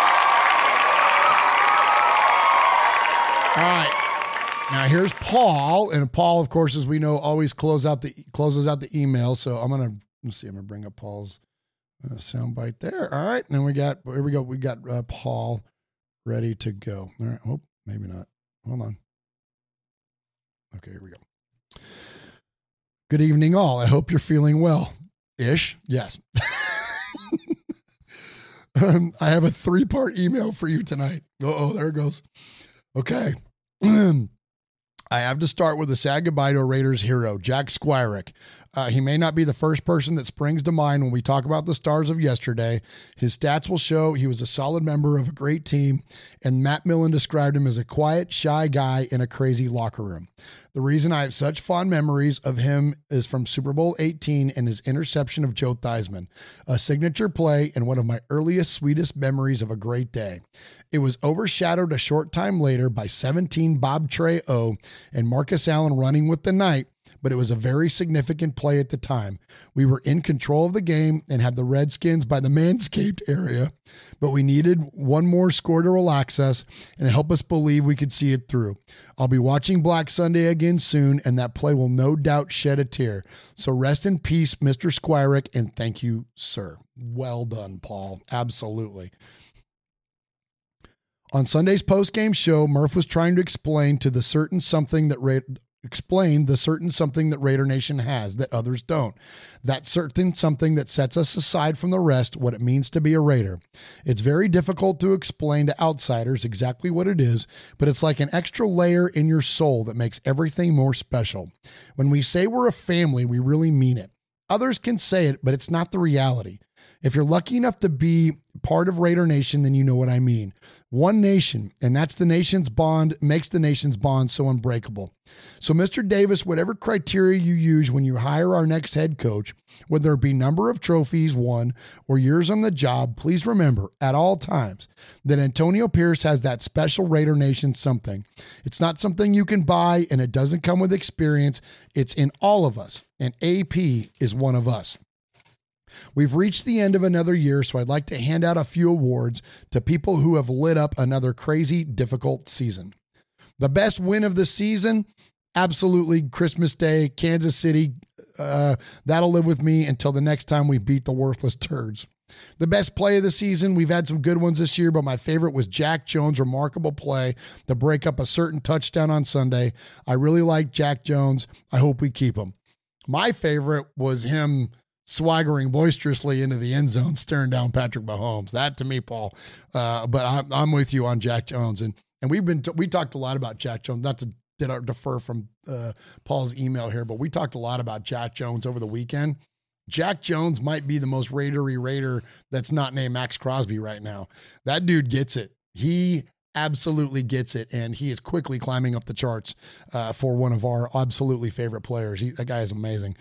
All right. Now here's Paul, and Paul, of course, as we know, always closes out the email. So I'm gonna bring up Paul's soundbite there. All right, and then we got Paul ready to go. All right. Oh, maybe not. Hold on. Okay, here we go. Good evening, all. I hope you're feeling well. Ish. Yes. I have a 3-part email for you tonight. Oh, there it goes. Okay. I have to start with a sad goodbye to a Raiders hero, Jack Squirek. He may not be the first person that springs to mind when we talk about the stars of yesterday. His stats will show he was a solid member of a great team, and Matt Millen described him as a quiet, shy guy in a crazy locker room. The reason I have such fond memories of him is from Super Bowl 18 and his interception of Joe Theismann, a signature play and one of my earliest, sweetest memories of a great day. It was overshadowed a short time later by 17 Bob Trey O and Marcus Allen running with the night, but it was a very significant play at the time. We were in control of the game and had the Redskins by the Manscaped area, but we needed one more score to relax us and help us believe we could see it through. I'll be watching Black Sunday again soon, and that play will no doubt shed a tear. So rest in peace, Mr. Squirick, and thank you, sir. Well done, Paul. Absolutely. On Sunday's post-game show, Murph was trying to explain the certain something that Raider Nation has that others don't. That certain something that sets us aside from the rest, what it means to be a Raider. It's very difficult to explain to outsiders exactly what it is, but it's like an extra layer in your soul that makes everything more special. When we say we're a family, we really mean it. Others can say it, but it's not the reality. If you're lucky enough to be part of Raider Nation, then you know what I mean. One nation, and that's the nation's bond, makes the nation's bond so unbreakable. So, Mr. Davis, whatever criteria you use when you hire our next head coach, whether it be number of trophies won or years on the job, please remember at all times that Antonio Pierce has that special Raider Nation something. It's not something you can buy, and it doesn't come with experience. It's in all of us, and AP is one of us. We've reached the end of another year, so I'd like to hand out a few awards to people who have lit up another crazy, difficult season. The best win of the season, absolutely Christmas Day, Kansas City. That'll live with me until the next time we beat the worthless turds. The best play of the season, we've had some good ones this year, but my favorite was Jack Jones' remarkable play to break up a certain touchdown on Sunday. I really like Jack Jones. I hope we keep him. My favorite was him swaggering boisterously into the end zone, staring down Patrick Mahomes. That to me, Paul. But I'm with you on Jack Jones, and we talked a lot about Jack Jones. Not to defer from Paul's email here, but we talked a lot about Jack Jones over the weekend. Jack Jones might be the most Raidery Raider that's not named Max Crosby right now. That dude gets it. He absolutely gets it, and he is quickly climbing up the charts for one of our absolutely favorite players. That guy is amazing.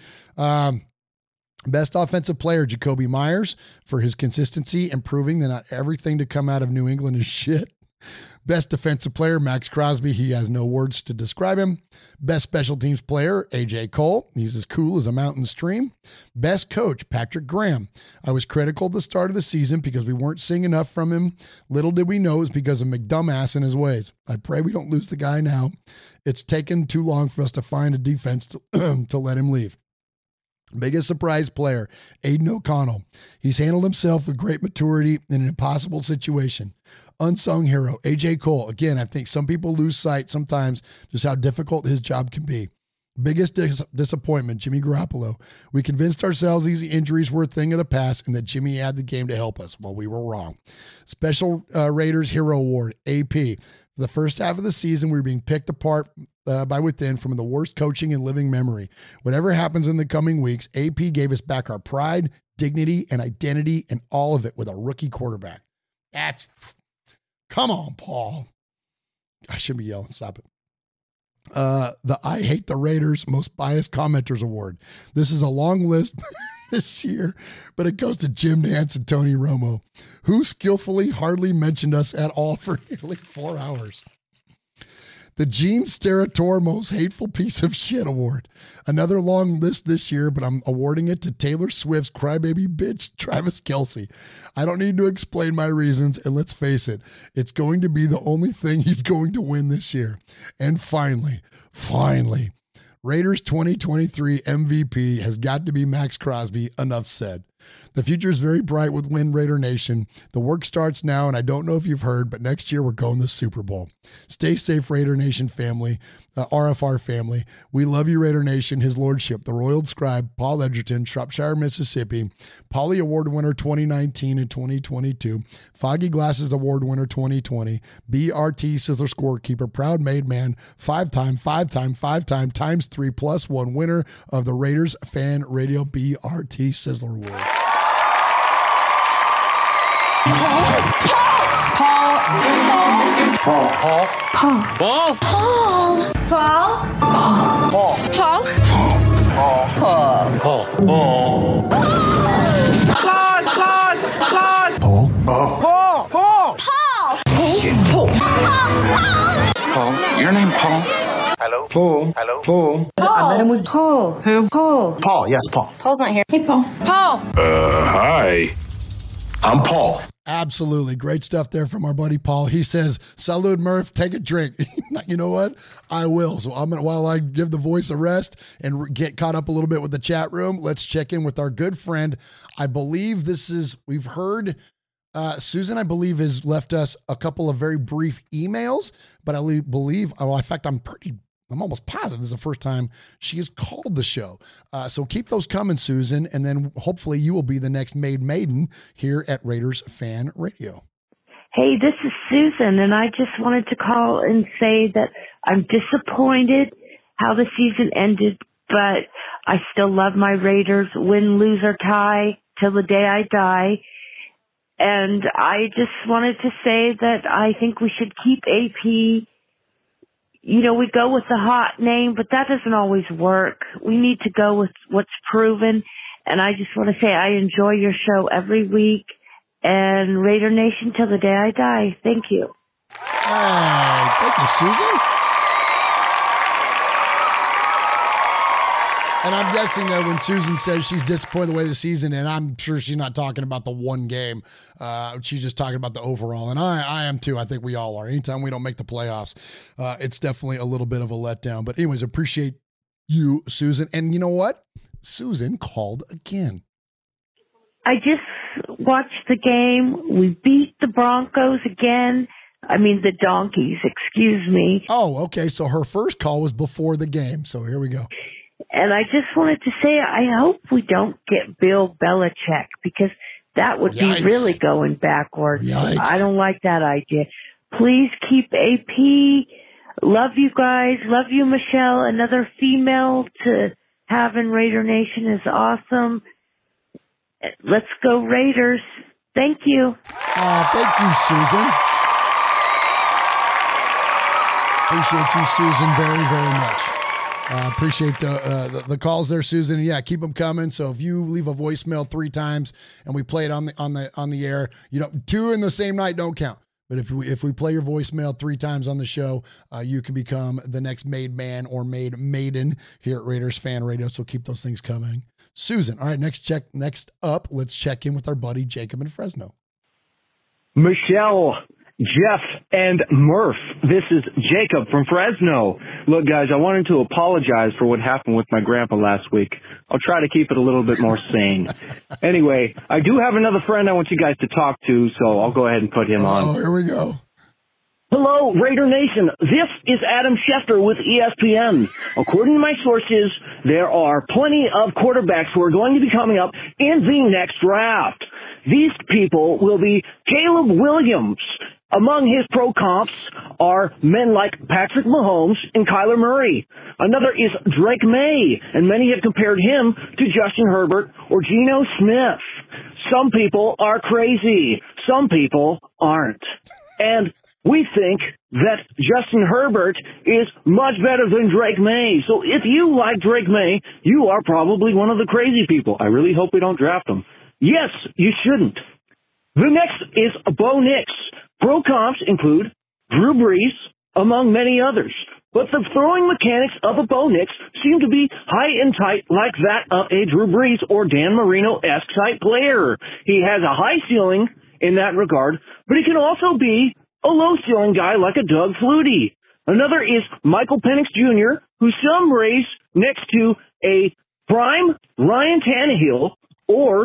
Best offensive player, Jacoby Myers, for his consistency and proving that not everything to come out of New England is shit. Best defensive player, Max Crosby. He has no words to describe him. Best special teams player, AJ Cole. He's as cool as a mountain stream. Best coach, Patrick Graham. I was critical at the start of the season because we weren't seeing enough from him. Little did we know it was because of McDumbass and his ways. I pray we don't lose the guy now. It's taken too long for us to find a defense to let him leave. Biggest surprise player, Aiden O'Connell. He's handled himself with great maturity in an impossible situation. Unsung hero, AJ Cole. Again, I think some people lose sight sometimes just how difficult his job can be. Biggest disappointment, Jimmy Garoppolo. We convinced ourselves these injuries were a thing of the past and that Jimmy had the game to help us. Well, we were wrong. Special Raiders Hero Award, AP. For the first half of the season, we were being picked apart by within from the worst coaching in living memory. Whatever happens in the coming weeks, AP gave us back our pride, dignity, and identity, and all of it with a rookie quarterback. Come on, Paul. I shouldn't be yelling. Stop it. The I Hate the Raiders Most Biased Commenters Award. This is a long list this year, but it goes to Jim Nantz and Tony Romo, who skillfully hardly mentioned us at all for nearly 4 hours. The Gene Steratore Most Hateful Piece of Shit Award. Another long list this year, but I'm awarding it to Taylor Swift's crybaby bitch, Travis Kelce. I don't need to explain my reasons, and let's face it, it's going to be the only thing he's going to win this year. And finally, Raiders 2023 MVP has got to be Max Crosby. Enough said. The future is very bright with Win Raider Nation. The work starts now, and I don't know if you've heard, but next year we're going to the Super Bowl. Stay safe, Raider Nation family, RFR family. We love you, Raider Nation. His Lordship, the Royal Scribe, Paul Edgerton, Shropshire, Mississippi, Polly Award winner 2019 and 2022, Foggy Glasses Award winner 2020, BRT Sizzler Scorekeeper, proud made man, five-time, times 3 plus 1 winner of the Raiders Fan Radio BRT Sizzler Award. Paul, your name Paul? Hello? Paul. Hello? Paul. My name was Paul. Who? Paul. Paul, yes, Paul. Paul's not here. Hey, Paul. Paul. Hi. I'm Paul. Absolutely. Great stuff there from our buddy Paul. He says, "Salud, Murph, take a drink." You know what? I will. So I'm going to, while I give the voice a rest and get caught up a little bit with the chat room, let's check in with our good friend. I believe we've heard Susan, I believe, has left us a couple of very brief emails, but I believe, in fact, I'm almost positive this is the first time she has called the show. So keep those coming, Susan, and then hopefully you will be the next maiden here at Raiders Fan Radio. Hey, this is Susan, and I just wanted to call and say that I'm disappointed how the season ended, but I still love my Raiders, win, lose, or tie, till the day I die. And I just wanted to say that I think we should keep AP. You know, we go with the hot name, but that doesn't always work. We need to go with what's proven. And I just want to say I enjoy your show every week. And Raider Nation till the day I die. Thank you. Hey, thank you, Susan. And I'm guessing that when Susan says she's disappointed the way the season, and I'm sure she's not talking about the one game. She's just talking about the overall. And I am too. I think we all are. Anytime we don't make the playoffs, it's definitely a little bit of a letdown. But anyways, appreciate you, Susan. And you know what? Susan called again. I just watched the game. We beat the Broncos again. I mean, the Donkeys, excuse me. Oh, okay. So her first call was before the game. So here we go. And I just wanted to say, I hope we don't get Bill Belichick, because that would be really going backwards. Yikes. I don't like that idea. Please keep AP. Love you guys. Love you, Michelle. Another female to have in Raider Nation is awesome. Let's go Raiders. Thank you. Thank you, Susan. Appreciate you, Susan, very, very much. Appreciate the calls there, Susan. Yeah, keep them coming. So if you leave a voicemail 3 times and we play it on the air, 2 in the same night don't count. But if we play your voicemail 3 times on the show, you can become the next made man or made maiden here at Raiders Fan Radio. So keep those things coming. Susan. All right, next up, let's check in with our buddy Jacob in Fresno. Michelle, Jeff, and Murph. This is Jacob from Fresno. Look, guys, I wanted to apologize for what happened with my grandpa last week. I'll try to keep it a little bit more sane. Anyway, I do have another friend I want you guys to talk to, so I'll go ahead and put him on. Oh, here we go. Hello, Raider Nation. This is Adam Schefter with ESPN. According to my sources, there are plenty of quarterbacks who are going to be coming up in the next draft. These people will be Caleb Williams. Among his pro comps are men like Patrick Mahomes and Kyler Murray. Another is Drake May, and many have compared him to Justin Herbert or Geno Smith. Some people are crazy. Some people aren't. And we think that Justin Herbert is much better than Drake May. So if you like Drake May, you are probably one of the crazy people. I really hope we don't draft him. Yes, you shouldn't. The next is Bo Nix. Pro comps include Drew Brees, among many others. But the throwing mechanics of a Bo Nix seem to be high and tight like that of a Drew Brees or Dan Marino-esque type player. He has a high ceiling in that regard, but he can also be a low-ceiling guy like a Doug Flutie. Another is Michael Penix Jr., who some raise next to a prime Ryan Tannehill or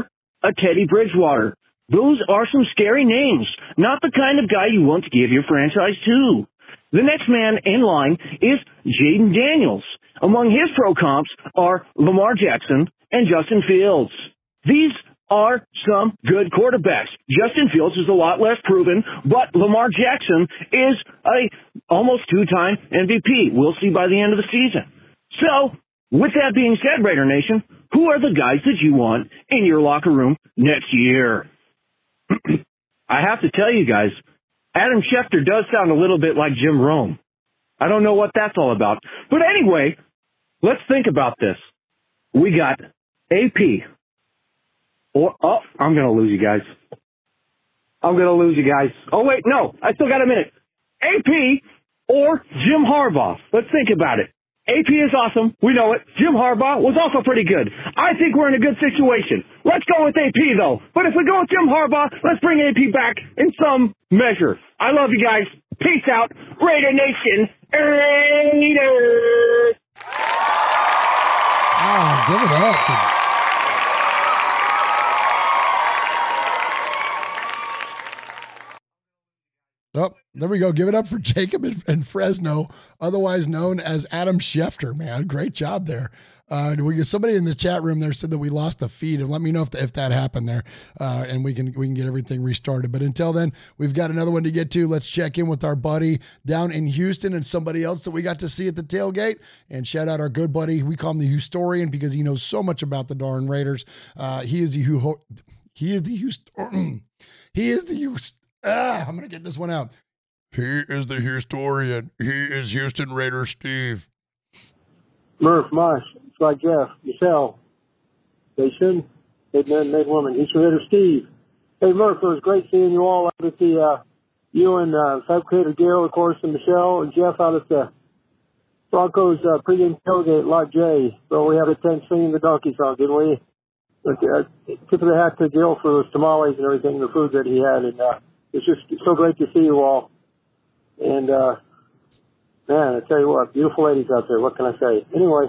a Teddy Bridgewater. Those are some scary names, not the kind of guy you want to give your franchise to. The next man in line is Jaden Daniels. Among his pro comps are Lamar Jackson and Justin Fields. These are some good quarterbacks. Justin Fields is a lot less proven, but Lamar Jackson is a almost two-time MVP. We'll see by the end of the season. So, with that being said, Raider Nation, who are the guys that you want in your locker room next year? I have to tell you guys, Adam Schefter does sound a little bit like Jim Rome. I don't know what that's all about. But anyway, let's think about this. We got AP. I'm going to lose you guys. Oh, wait, no. I still got a minute. AP or Jim Harbaugh. Let's think about it. AP is awesome. We know it. Jim Harbaugh was also pretty good. I think we're in a good situation. Let's go with AP, though. But if we go with Jim Harbaugh, let's bring AP back in some measure. I love you guys. Peace out. Raider Nation. Raiders. Oh, give it up. Oh, there we go. Give it up for Jacob in Fresno, otherwise known as Adam Schefter, man. Great job there. Somebody in the chat room there said that we lost the feed, and let me know if that happened there, and we can get everything restarted. But until then, we've got another one to get to. Let's check in with our buddy down in Houston and somebody else that we got to see at the tailgate. And shout out our good buddy. We call him the Historian because he knows so much about the darn Raiders. He is the I'm going to get this one out. He is the Historian. He is Houston Raiders Steve. Murph, Mosh, it's like Jeff, Michelle, Jason, made woman, Houston Raiders Steve. Hey, Murph, it was great seeing you all out at the, you and Fabricator Gale, of course, and Michelle, and Jeff out at the Broncos pregame tailgate, Lot J. So we had a tent singing the donkey song, didn't we? But, tip of the hat to Gale for those tamales and everything, the food that he had, and it's just so great to see you all. And, man, I tell you what, beautiful ladies out there. What can I say? Anyway,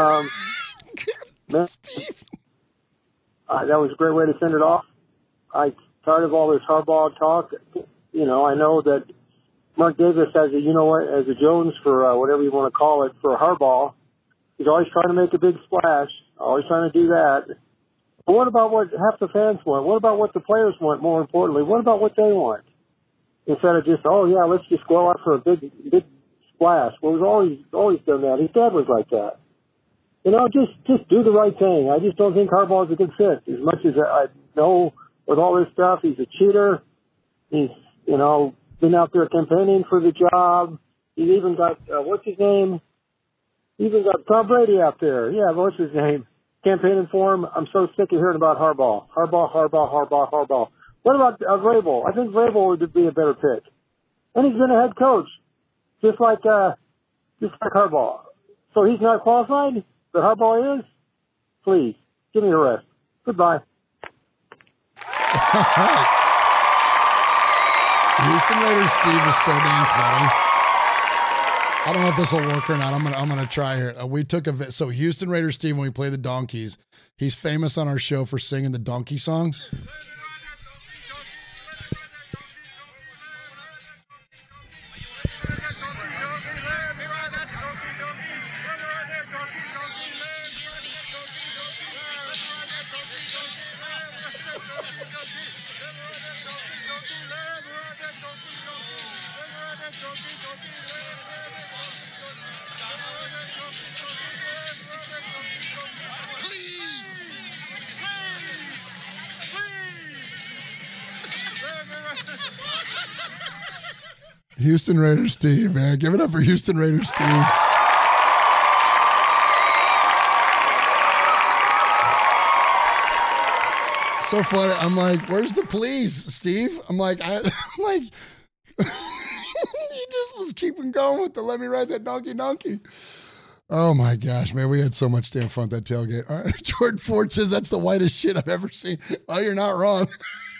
man, Steve. That was a great way to send it off. I'm tired of all this Harbaugh talk. You know, I know that Mark Davis has as a Jones for whatever you want to call it for Harbaugh. He's always trying to make a big splash, always trying to do that. But what about what half the fans want? What about what the players want, more importantly? What about what they want? Instead of just, let's just go out for a big splash. Well, we've always done that. His dad was like that. You know, just do the right thing. I just don't think Harbaugh is a good fit. As much as I know with all this stuff, he's a cheater. He's, been out there campaigning for the job. He even got, what's his name? He even got Tom Brady out there. Yeah, what's his name? Campaigning for him. I'm so sick of hearing about Harbaugh. Harbaugh. What about Vrabel? I think Vrabel would be a better pick. And he's been a head coach, just like Harbaugh. So he's not qualified, but Harbaugh is? Please, give me a rest. Goodbye. Houston Raiders Steve is so dang funny. I don't know if this will work or not. I'm gonna try here. We took so Houston Raiders Steve, when we play the Donkeys, he's famous on our show for singing the donkey song. Houston Raiders Steve, man. Give it up for Houston Raiders Steve. So funny. I'm like, where's the please, Steve? I'm like, he just was keeping going with the let me ride that donkey. Oh my gosh, man. We had so much damn fun at that tailgate. All right. Jordan Ford says that's the whitest shit I've ever seen. Oh, you're not wrong.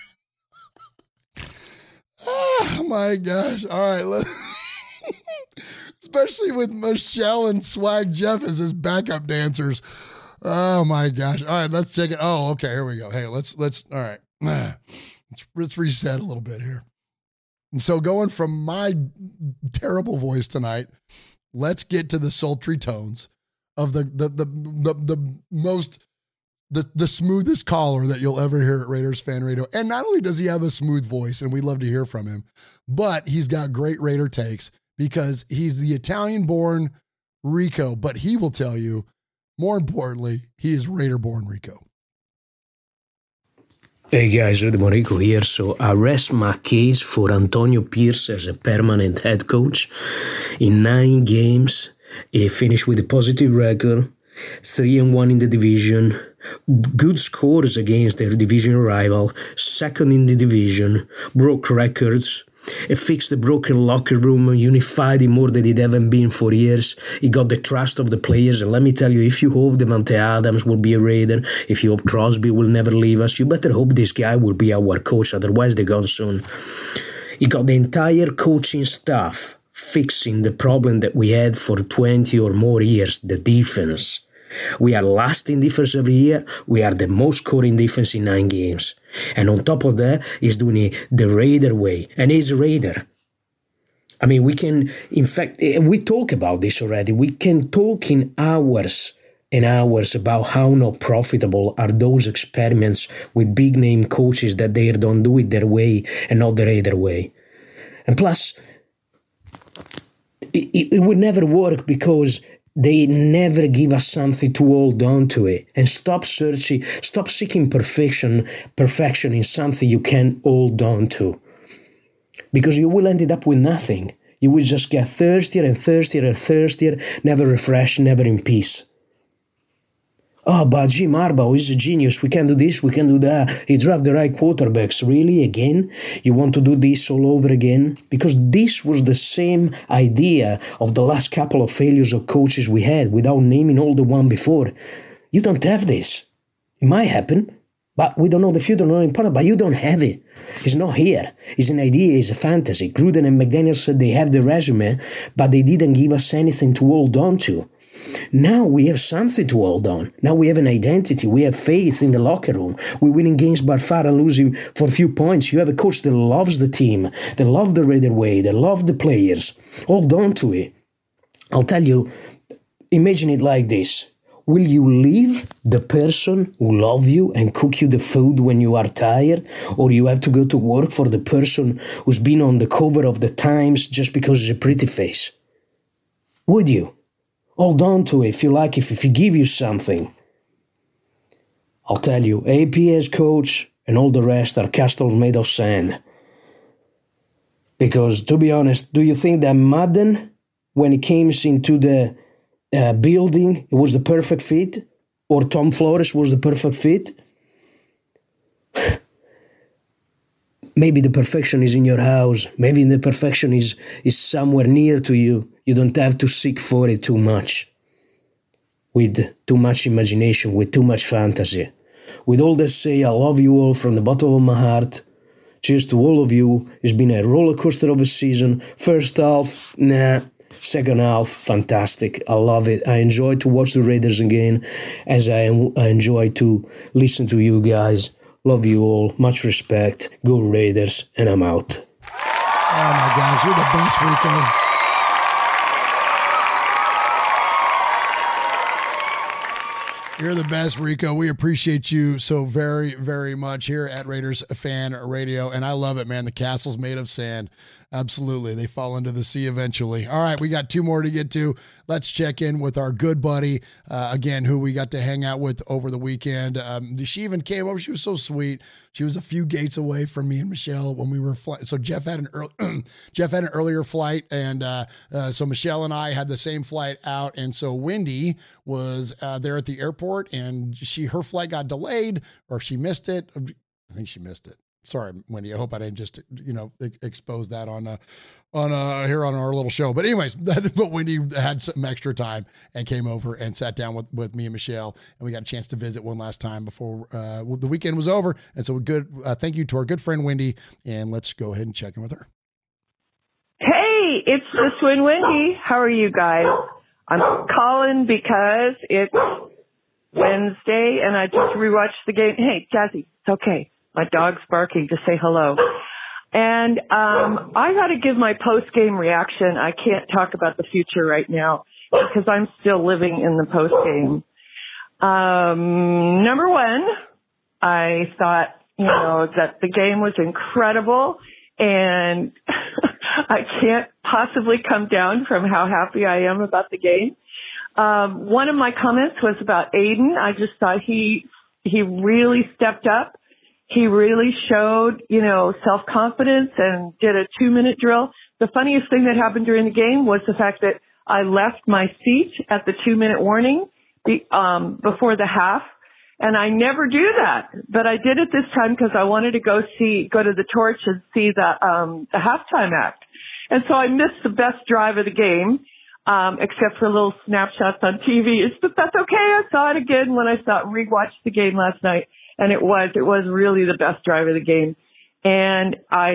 Oh my gosh. All right. Especially with Michelle and Swag Jeff as his backup dancers. Oh my gosh. All right, let's check it. Oh, okay, here we go. Hey, let's all right. Let's reset a little bit here. And so going from my terrible voice tonight, let's get to the sultry tones of the smoothest caller that you'll ever hear at Raiders Fan Radio. And not only does he have a smooth voice, and we love to hear from him, but he's got great Raider takes because he's the Italian-born Rico, but he will tell you, more importantly, he is Raider-born Rico. Hey guys, Raider Rico here. So I rest my case for Antonio Pierce as a permanent head coach. In 9 games, he finished with a positive record, 3-1 in the division, good scores against their division rival, second in the division, broke records. He fixed the broken locker room, unified it more than it ever been for years. He got the trust of the players. And let me tell you, if you hope Devante Adams will be a Raider, if you hope Crosby will never leave us, you better hope this guy will be our coach. Otherwise, they're gone soon. He got the entire coaching staff fixing the problem that we had for 20 or more years, the defense. We are last in defense every year. We are the most scoring defense in 9 games. And on top of that, he's doing it the Raider way. And he's a Raider. I mean, we can, in fact, we talk about this already. We can talk in hours and hours about how not profitable are those experiments with big-name coaches that they don't do it their way and not the Raider way. And plus, it would never work because they never give us something to hold on to it. And stop seeking perfection in something you can't hold on to. Because you will end up with nothing. You will just get thirstier and thirstier and thirstier, never refreshed, never in peace. Oh, but Jim Harbaugh is a genius. We can do this, we can do that. He drafted the right quarterbacks. Really? Again? You want to do this all over again? Because this was the same idea of the last couple of failures of coaches we had without naming all the one before. You don't have this. It might happen, but we don't know the future, not important, but you don't have it. It's not here. It's an idea, it's a fantasy. Gruden and McDaniel said they have the resume, but they didn't give us anything to hold on to. Now we have something to hold on. Now we have an identity. We have faith in the locker room. We're winning games by far and losing for a few points. You have a coach that loves the team, that loves the Raider way, that loves the players. Hold on to it. I'll tell you, imagine it like this. Will you leave the person who loves you and cook you the food when you are tired? Or you have to go to work for the person who's been on the cover of the Times just because it's a pretty face? Would you? Hold on to it if you like, if he give you something. I'll tell you, AP as coach and all the rest are castles made of sand. Because, to be honest, do you think that Madden, when he came into the building, it was the perfect fit? Or Tom Flores was the perfect fit? Maybe the perfection is in your house. Maybe the perfection is somewhere near to you. You don't have to seek for it too much. With too much imagination, with too much fantasy. With all that say, I love you all from the bottom of my heart. Cheers to all of you. It's been a roller coaster of a season. First half, nah. Second half, fantastic. I love it. I enjoy to watch the Raiders again, as I enjoy to listen to you guys. Love you all. Much respect. Go Raiders. And I'm out. Oh my gosh, you're the best, Rico. You're the best, Rico. We appreciate you so very, very much here at Raiders Fan Radio. And I love it, man. The castle's made of sand. Absolutely. They fall into the sea eventually. All right, we got 2 more to get to. Let's check in with our good buddy, again, who we got to hang out with over the weekend. She even came over. She was so sweet. She was a few gates away from me and Michelle when we were flying. So Jeff had an earlier flight, and so Michelle and I had the same flight out. And so Wendy was there at the airport, and her flight got delayed, or she missed it. I think she missed it. Sorry, Wendy. I hope I didn't just, expose that on here on our little show. But anyways, but Wendy had some extra time and came over and sat down with me and Michelle, and we got a chance to visit one last time before the weekend was over. And so thank you to our good friend Wendy, and let's go ahead and check in with her. Hey, it's the Twin Wendy. How are you guys? I'm calling because it's Wednesday, and I just rewatched the game. Hey, Jazzy, it's okay. My dog's barking to say hello. And I got to give my post-game reaction. I can't talk about the future right now because I'm still living in the post-game. Number one, I thought, that the game was incredible, and I can't possibly come down from how happy I am about the game. One of my comments was about Aiden. I just thought he really stepped up. He really showed, self-confidence and did a 2-minute drill. The funniest thing that happened during the game was the fact that I left my seat at the 2-minute warning before the half. And I never do that, but I did it this time because I wanted to go to the Torch and see the halftime act. And so I missed the best drive of the game, except for little snapshots on TV. But that's okay. I saw it again when I rewatched the game last night, and it was really the best drive of the game. And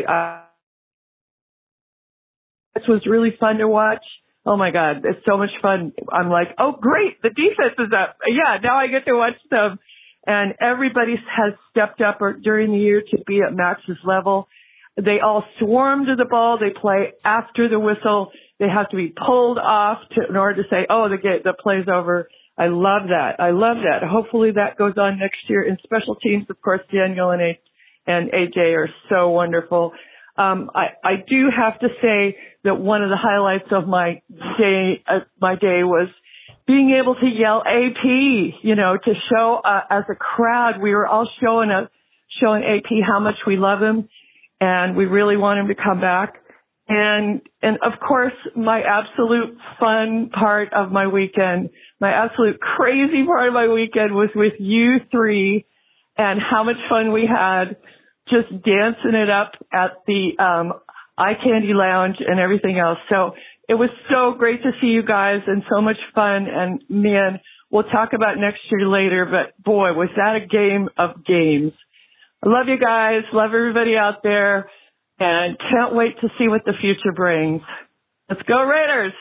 this was really fun to watch. Oh my God, it's so much fun. I'm like, oh great, the defense is up. Yeah, now I get to watch them. And everybody has stepped up during the year to be at Max's level. They all swarm to the ball. They play after the whistle. They have to be pulled off in order to say, oh, the play's over. I love that. Hopefully that goes on next year. In special teams, of course, Daniel and AJ are so wonderful. I do have to say that one of the highlights of my day was being able to yell AP, to show as a crowd. We were all showing AP how much we love him, and we really want him to come back. And of course, my absolute fun part of my weekend, my absolute crazy part of my weekend was with you three, and how much fun we had just dancing it up at the Eye Candy Lounge and everything else. So it was so great to see you guys and so much fun. And man, we'll talk about next year later, but boy, was that a game of games. I love you guys. Love everybody out there, and can't wait to see what the future brings. Let's go Raiders.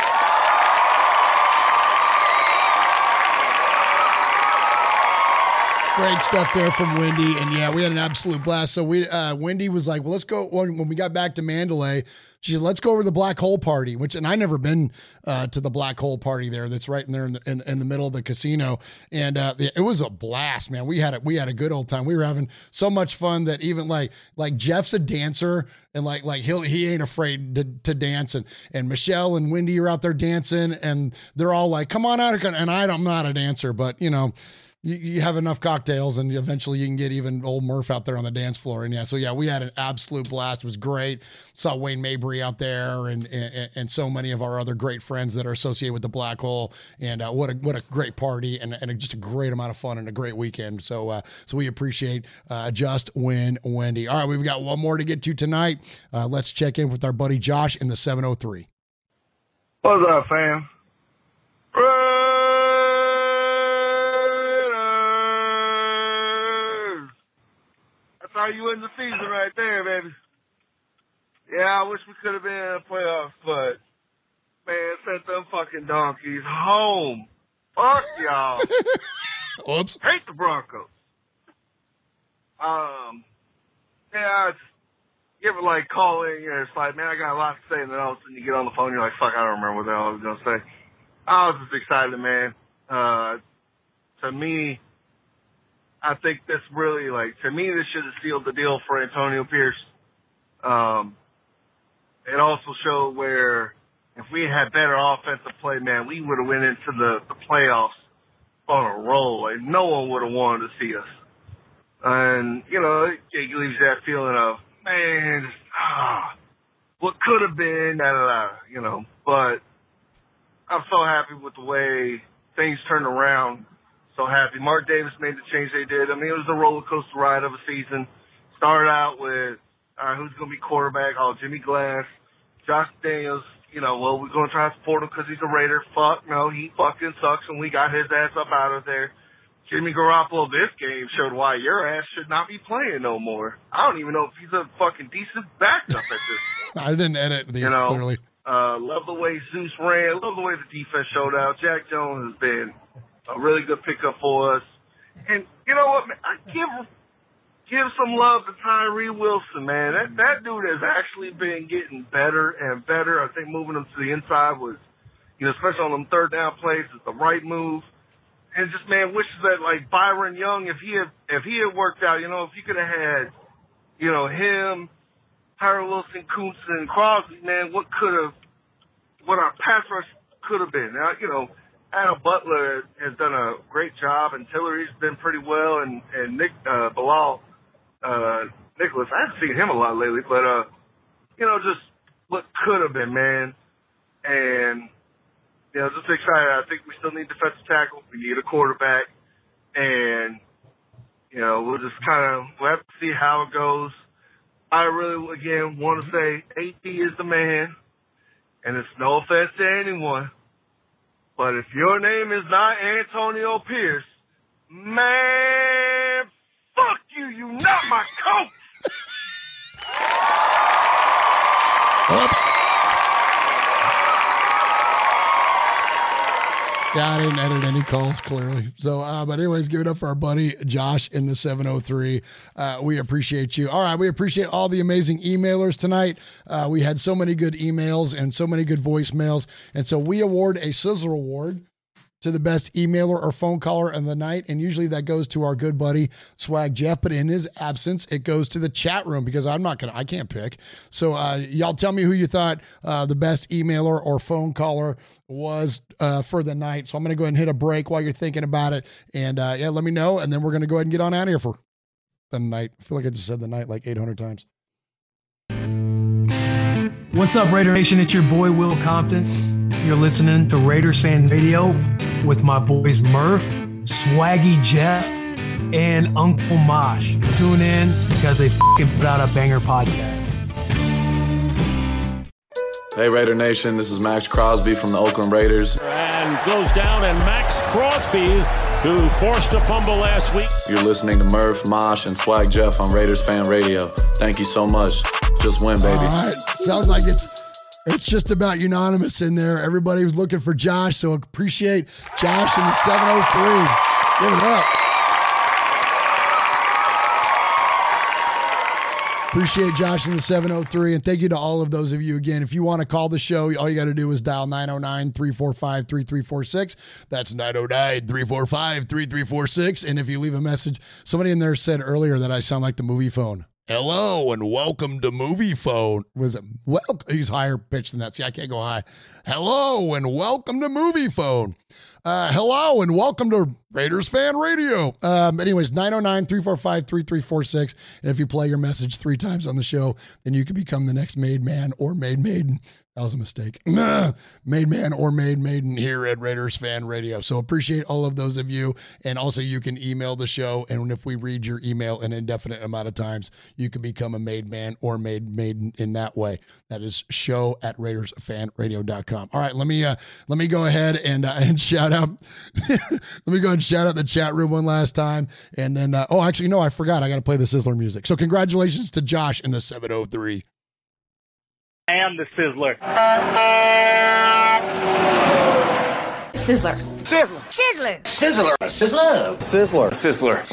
Great stuff there from Wendy. And yeah, we had an absolute blast. So Wendy was like, well, let's go. When we got back to Mandalay, she said, let's go over to the Black Hole Party, and I never been to the Black Hole Party there. That's right in there in the middle of the casino. And it was a blast, man. We had a good old time. We were having so much fun that even like Jeff's a dancer, and like he ain't afraid to dance. And Michelle and Wendy are out there dancing, and they're all like, come on out. And I'm not a dancer, but you have enough cocktails and eventually you can get even old Murph out there on the dance floor. And we had an absolute blast. It was great. Saw Wayne Mabry out there and so many of our other great friends that are associated with the Black Hole. And what a great party and just a great amount of fun and a great weekend. So we appreciate Just Win Wendy. All right, we've got one more to get to tonight. Let's check in with our buddy Josh in the 703. What's up, fam? How you in the season right there, baby? Yeah, I wish we could have been in the playoffs, but man, sent them fucking donkeys home. Fuck y'all. Oops. Hate the Broncos. Yeah, you ever calling, it's like, man, I got a lot to say, and then all of a sudden you get on the phone, you're like, fuck, I don't remember what the hell I was gonna say. I was just excited, man. To me, I think this really, to me, this should have sealed the deal for Antonio Pierce. It also showed where if we had better offensive play, man, we would have went into the playoffs on a roll. No one would have wanted to see us. And, it leaves that feeling of, man, what could have been, But I'm so happy with the way things turned around. So happy. Mark Davis made the change they did. I mean, it was a roller coaster ride of a season. Started out with, who's going to be quarterback? Oh, Jimmy Glass. Josh Daniels, we're going to try to support him because he's a Raider. Fuck, no, he fucking sucks, and we got his ass up out of there. Jimmy Garoppolo this game showed why your ass should not be playing no more. I don't even know if he's a fucking decent backup at this point. I didn't edit these, clearly. Love the way Zeus ran. Love the way the defense showed out. Jack Jones has been a really good pickup for us. And you know what, man? I give some love to Tyree Wilson, man. That dude has actually been getting better and better. I think moving him to the inside was, especially on them third down plays, is the right move. And just, man, wishes that, like, Byron Young, if he had worked out, if you could have had, him, Tyree Wilson, Kuntz, and Crosby, man, what our pass rush could have been. Now, Adam Butler has done a great job, and Tillery's been pretty well, and Bilal Nicholas, I haven't seen him a lot lately, but, just what could have been, man. And, just excited. I think we still need defensive tackle. We need a quarterback. And, we'll just we'll have to see how it goes. I really, again, want to say AP is the man. And it's no offense to anyone. But if your name is not Antonio Pierce, man, fuck you. You not my coach. Oops. Yeah, I didn't edit any calls, clearly. So, but anyways, give it up for our buddy Josh in the 703. We appreciate you. All right, we appreciate all the amazing emailers tonight. We had so many good emails and so many good voicemails. And so we award a Sizzler Award to the best emailer or phone caller of the night. And usually that goes to our good buddy Swag Jeff, but in his absence, it goes to the chat room because I can't pick. So y'all tell me who you thought the best emailer or phone caller was for the night. So I'm going to go ahead and hit a break while you're thinking about it. And let me know. And then we're going to go ahead and get on out of here for the night. I feel like I just said the night like 800 times. What's up, Raider Nation? It's your boy, Will Compton. You're listening to Raiders Fan Radio with my boys Murph, Swaggy Jeff, and Uncle Mosh. Tune in because they fucking put out a banger podcast. Hey, Raider Nation, this is Max Crosby from the Oakland Raiders. And goes down, and Max Crosby, who forced a fumble last week. You're listening to Murph, Mosh, and Swag Jeff on Raiders Fan Radio. Thank you so much. Just win, baby. All right. Sounds like it's just about unanimous in there. Everybody was looking for Josh, so appreciate Josh in the 703. Give it up. Appreciate Josh in the 703, and thank you to all of those of you. Again, if you want to call the show, all you got to do is dial 909-345-3346. That's 909-345-3346. And if you leave a message, somebody in there said earlier that I sound like the movie phone. Hello and welcome to Movie Phone. Was it he's higher pitched than that. See, I can't go high. Hello and welcome to Movie Phone. Hello and welcome to Raiders Fan Radio. Anyways, 909-345-3346. And if you play your message 3 times on the show, then you can become the next made man or made maiden. That was a mistake. Made man or made maiden here at Raiders Fan Radio. So appreciate all of those of you. And also you can email the show. And if we read your email an indefinite amount of times, you can become a made man or made maiden in that way. That is show@RaidersFanRadio.com. All right, let me go ahead and shout out. Let me go ahead and shout out the chat room one last time. And then, actually, no, I forgot. I got to play the Sizzler music. So congratulations to Josh in the 703. I am the Sizzler. Sizzler. Sizzler. Sizzler. Sizzler. Sizzler. Sizzler.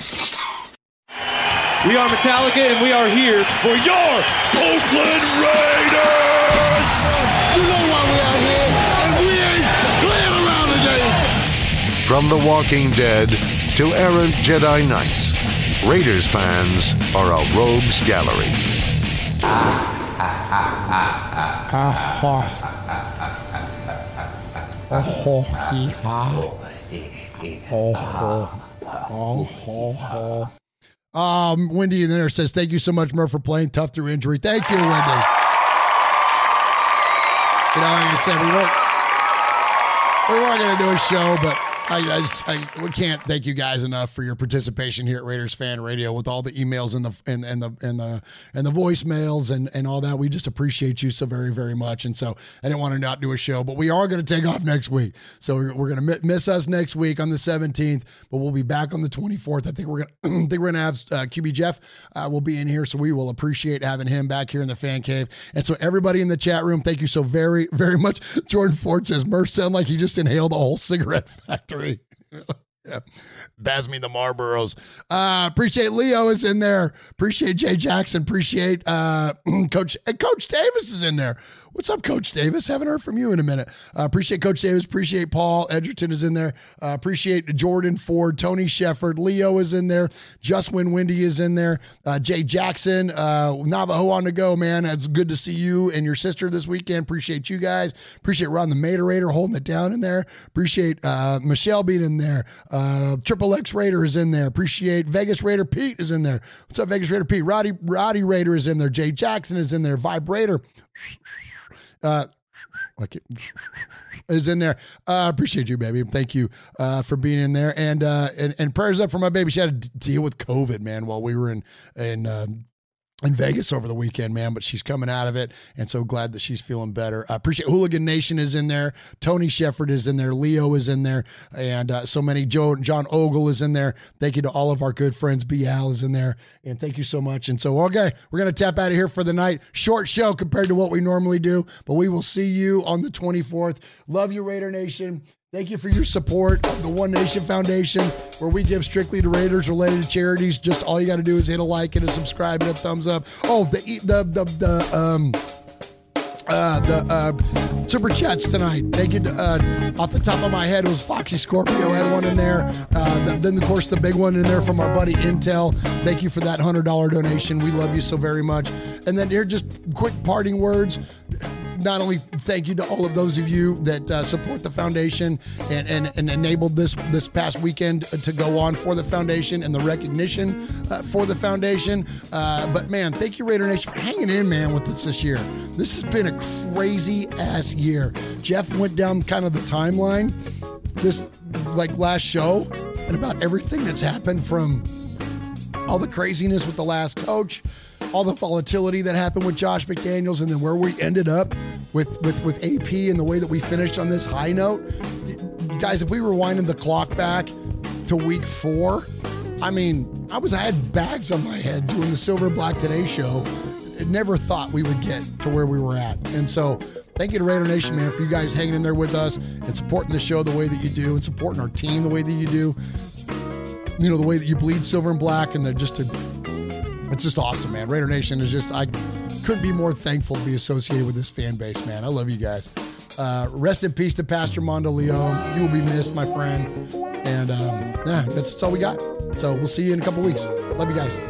We are Metallica, and we are here for your Oakland Raiders! You know why we are here, and we ain't playing around today. From The Walking Dead to errant Jedi Knights, Raiders fans are a rogues gallery. Wendy in there says, thank you so much, Murph, for playing tough through injury. Thank you, Wendy. Like I said, we weren't going to do a show, but we can't thank you guys enough for your participation here at Raiders Fan Radio with all the emails and the voicemails and all that. We just appreciate you so very, very much. And so I didn't want to not do a show, but we are going to take off next week. So we're going to miss us next week on the 17th, but we'll be back on the 24th. I think we're going to have QB Jeff will be in here, so we will appreciate having him back here in the fan cave. And so everybody in the chat room, thank you so very, very much. Jordan Ford says Murph sound like he just inhaled a whole cigarette factory. Yeah. Pass me the Marlboros. Appreciate Leo is in there. Appreciate Jay Jackson. Appreciate Coach Davis is in there. What's up, Coach Davis? Haven't heard from you in a minute. Appreciate Coach Davis. Appreciate Paul Edgerton is in there. Appreciate Jordan Ford. Tony Shefford. Leo is in there. Just Win Windy is in there. Jay Jackson. Navajo on the go, man. It's good to see you and your sister this weekend. Appreciate you guys. Appreciate Ron the Materator holding it down in there. Appreciate Michelle being in there. Triple X Raider is in there. Appreciate Vegas Raider Pete is in there. What's up, Vegas Raider Pete? Roddy Raider is in there. Jay Jackson is in there. Vibrator is in there. Appreciate you, baby. Thank you for being in there. And prayers up for my baby. She had to deal with COVID, man, while we were in Vegas over the weekend, man, but she's coming out of it, and so glad that she's feeling better. I appreciate Hooligan Nation is in there. Tony Shefford is in there. Leo is in there, and so many. John Ogle is in there. Thank you to all of our good friends. B. Al is in there, and thank you so much. And so, okay, we're going to tap out of here for the night. Short show compared to what we normally do, but we will see you on the 24th. Love you, Raider Nation. Thank you for your support of the One Nation Foundation, where we give strictly to Raiders related charities. Just all you got to do is hit a like and a subscribe and a thumbs up. Oh, the super chats tonight. Thank you. Off the top of my head, it was Foxy Scorpio had one in there. Then, of course, the big one in there from our buddy Intel. Thank you for that $100 donation. We love you so very much. And then here, just quick parting words. Not only thank you to all of those of you that support the foundation and enabled this past weekend to go on for the foundation and the recognition for the foundation, but man, thank you, Raider Nation, for hanging in, man, with us this year. This has been a crazy ass year. Jeff went down kind of the timeline this last show and about everything that's happened, from all the craziness with the last coach, all the volatility that happened with Josh McDaniels, and then where we ended up with AP and the way that we finished on this high note. Guys, if we were winding the clock back to week 4, I mean, I had bags on my head doing the Silver Black Today show. I never thought we would get to where we were at. And so thank you to Raider Nation, man, for you guys hanging in there with us and supporting the show the way that you do, and supporting our team the way that you do. You know, the way that you bleed silver and black, and it's just awesome, man. Raider Nation is just, I couldn't be more thankful to be associated with this fan base, man. I love you guys. Rest in peace to Pastor Mondo Leon. You will be missed, my friend. And that's all we got. So we'll see you in a couple weeks. Love you guys.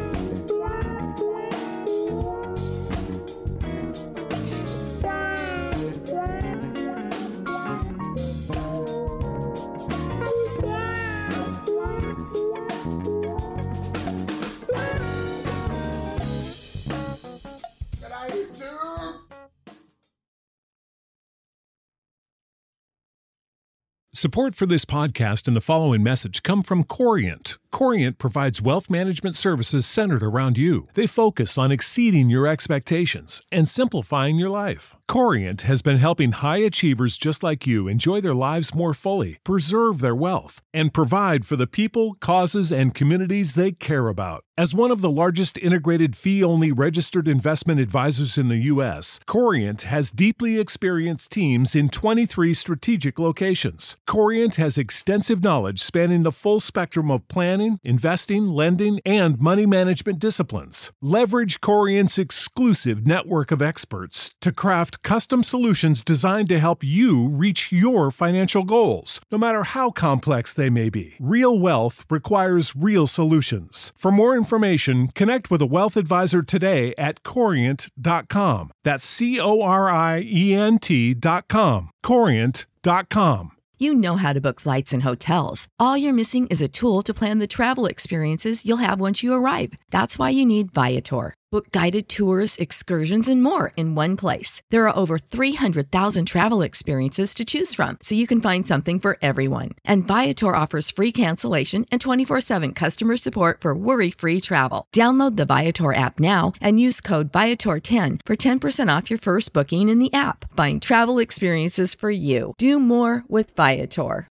Support for this podcast and the following message come from Corient. Corient provides wealth management services centered around you. They focus on exceeding your expectations and simplifying your life. Corient has been helping high achievers just like you enjoy their lives more fully, preserve their wealth, and provide for the people, causes, and communities they care about. As one of the largest integrated fee-only registered investment advisors in the U.S., Corient has deeply experienced teams in 23 strategic locations. Corient has extensive knowledge spanning the full spectrum of planning, investing, lending, and money management disciplines. Leverage Corient's exclusive network of experts to craft custom solutions designed to help you reach your financial goals, no matter how complex they may be. Real wealth requires real solutions. For more information, connect with a wealth advisor today at Corient.com. That's Corient.com. Corient.com. You know how to book flights and hotels. All you're missing is a tool to plan the travel experiences you'll have once you arrive. That's why you need Viator. Book guided tours, excursions, and more in one place. There are over 300,000 travel experiences to choose from, so you can find something for everyone. And Viator offers free cancellation and 24/7 customer support for worry-free travel. Download the Viator app now and use code Viator10 for 10% off your first booking in the app. Find travel experiences for you. Do more with Viator.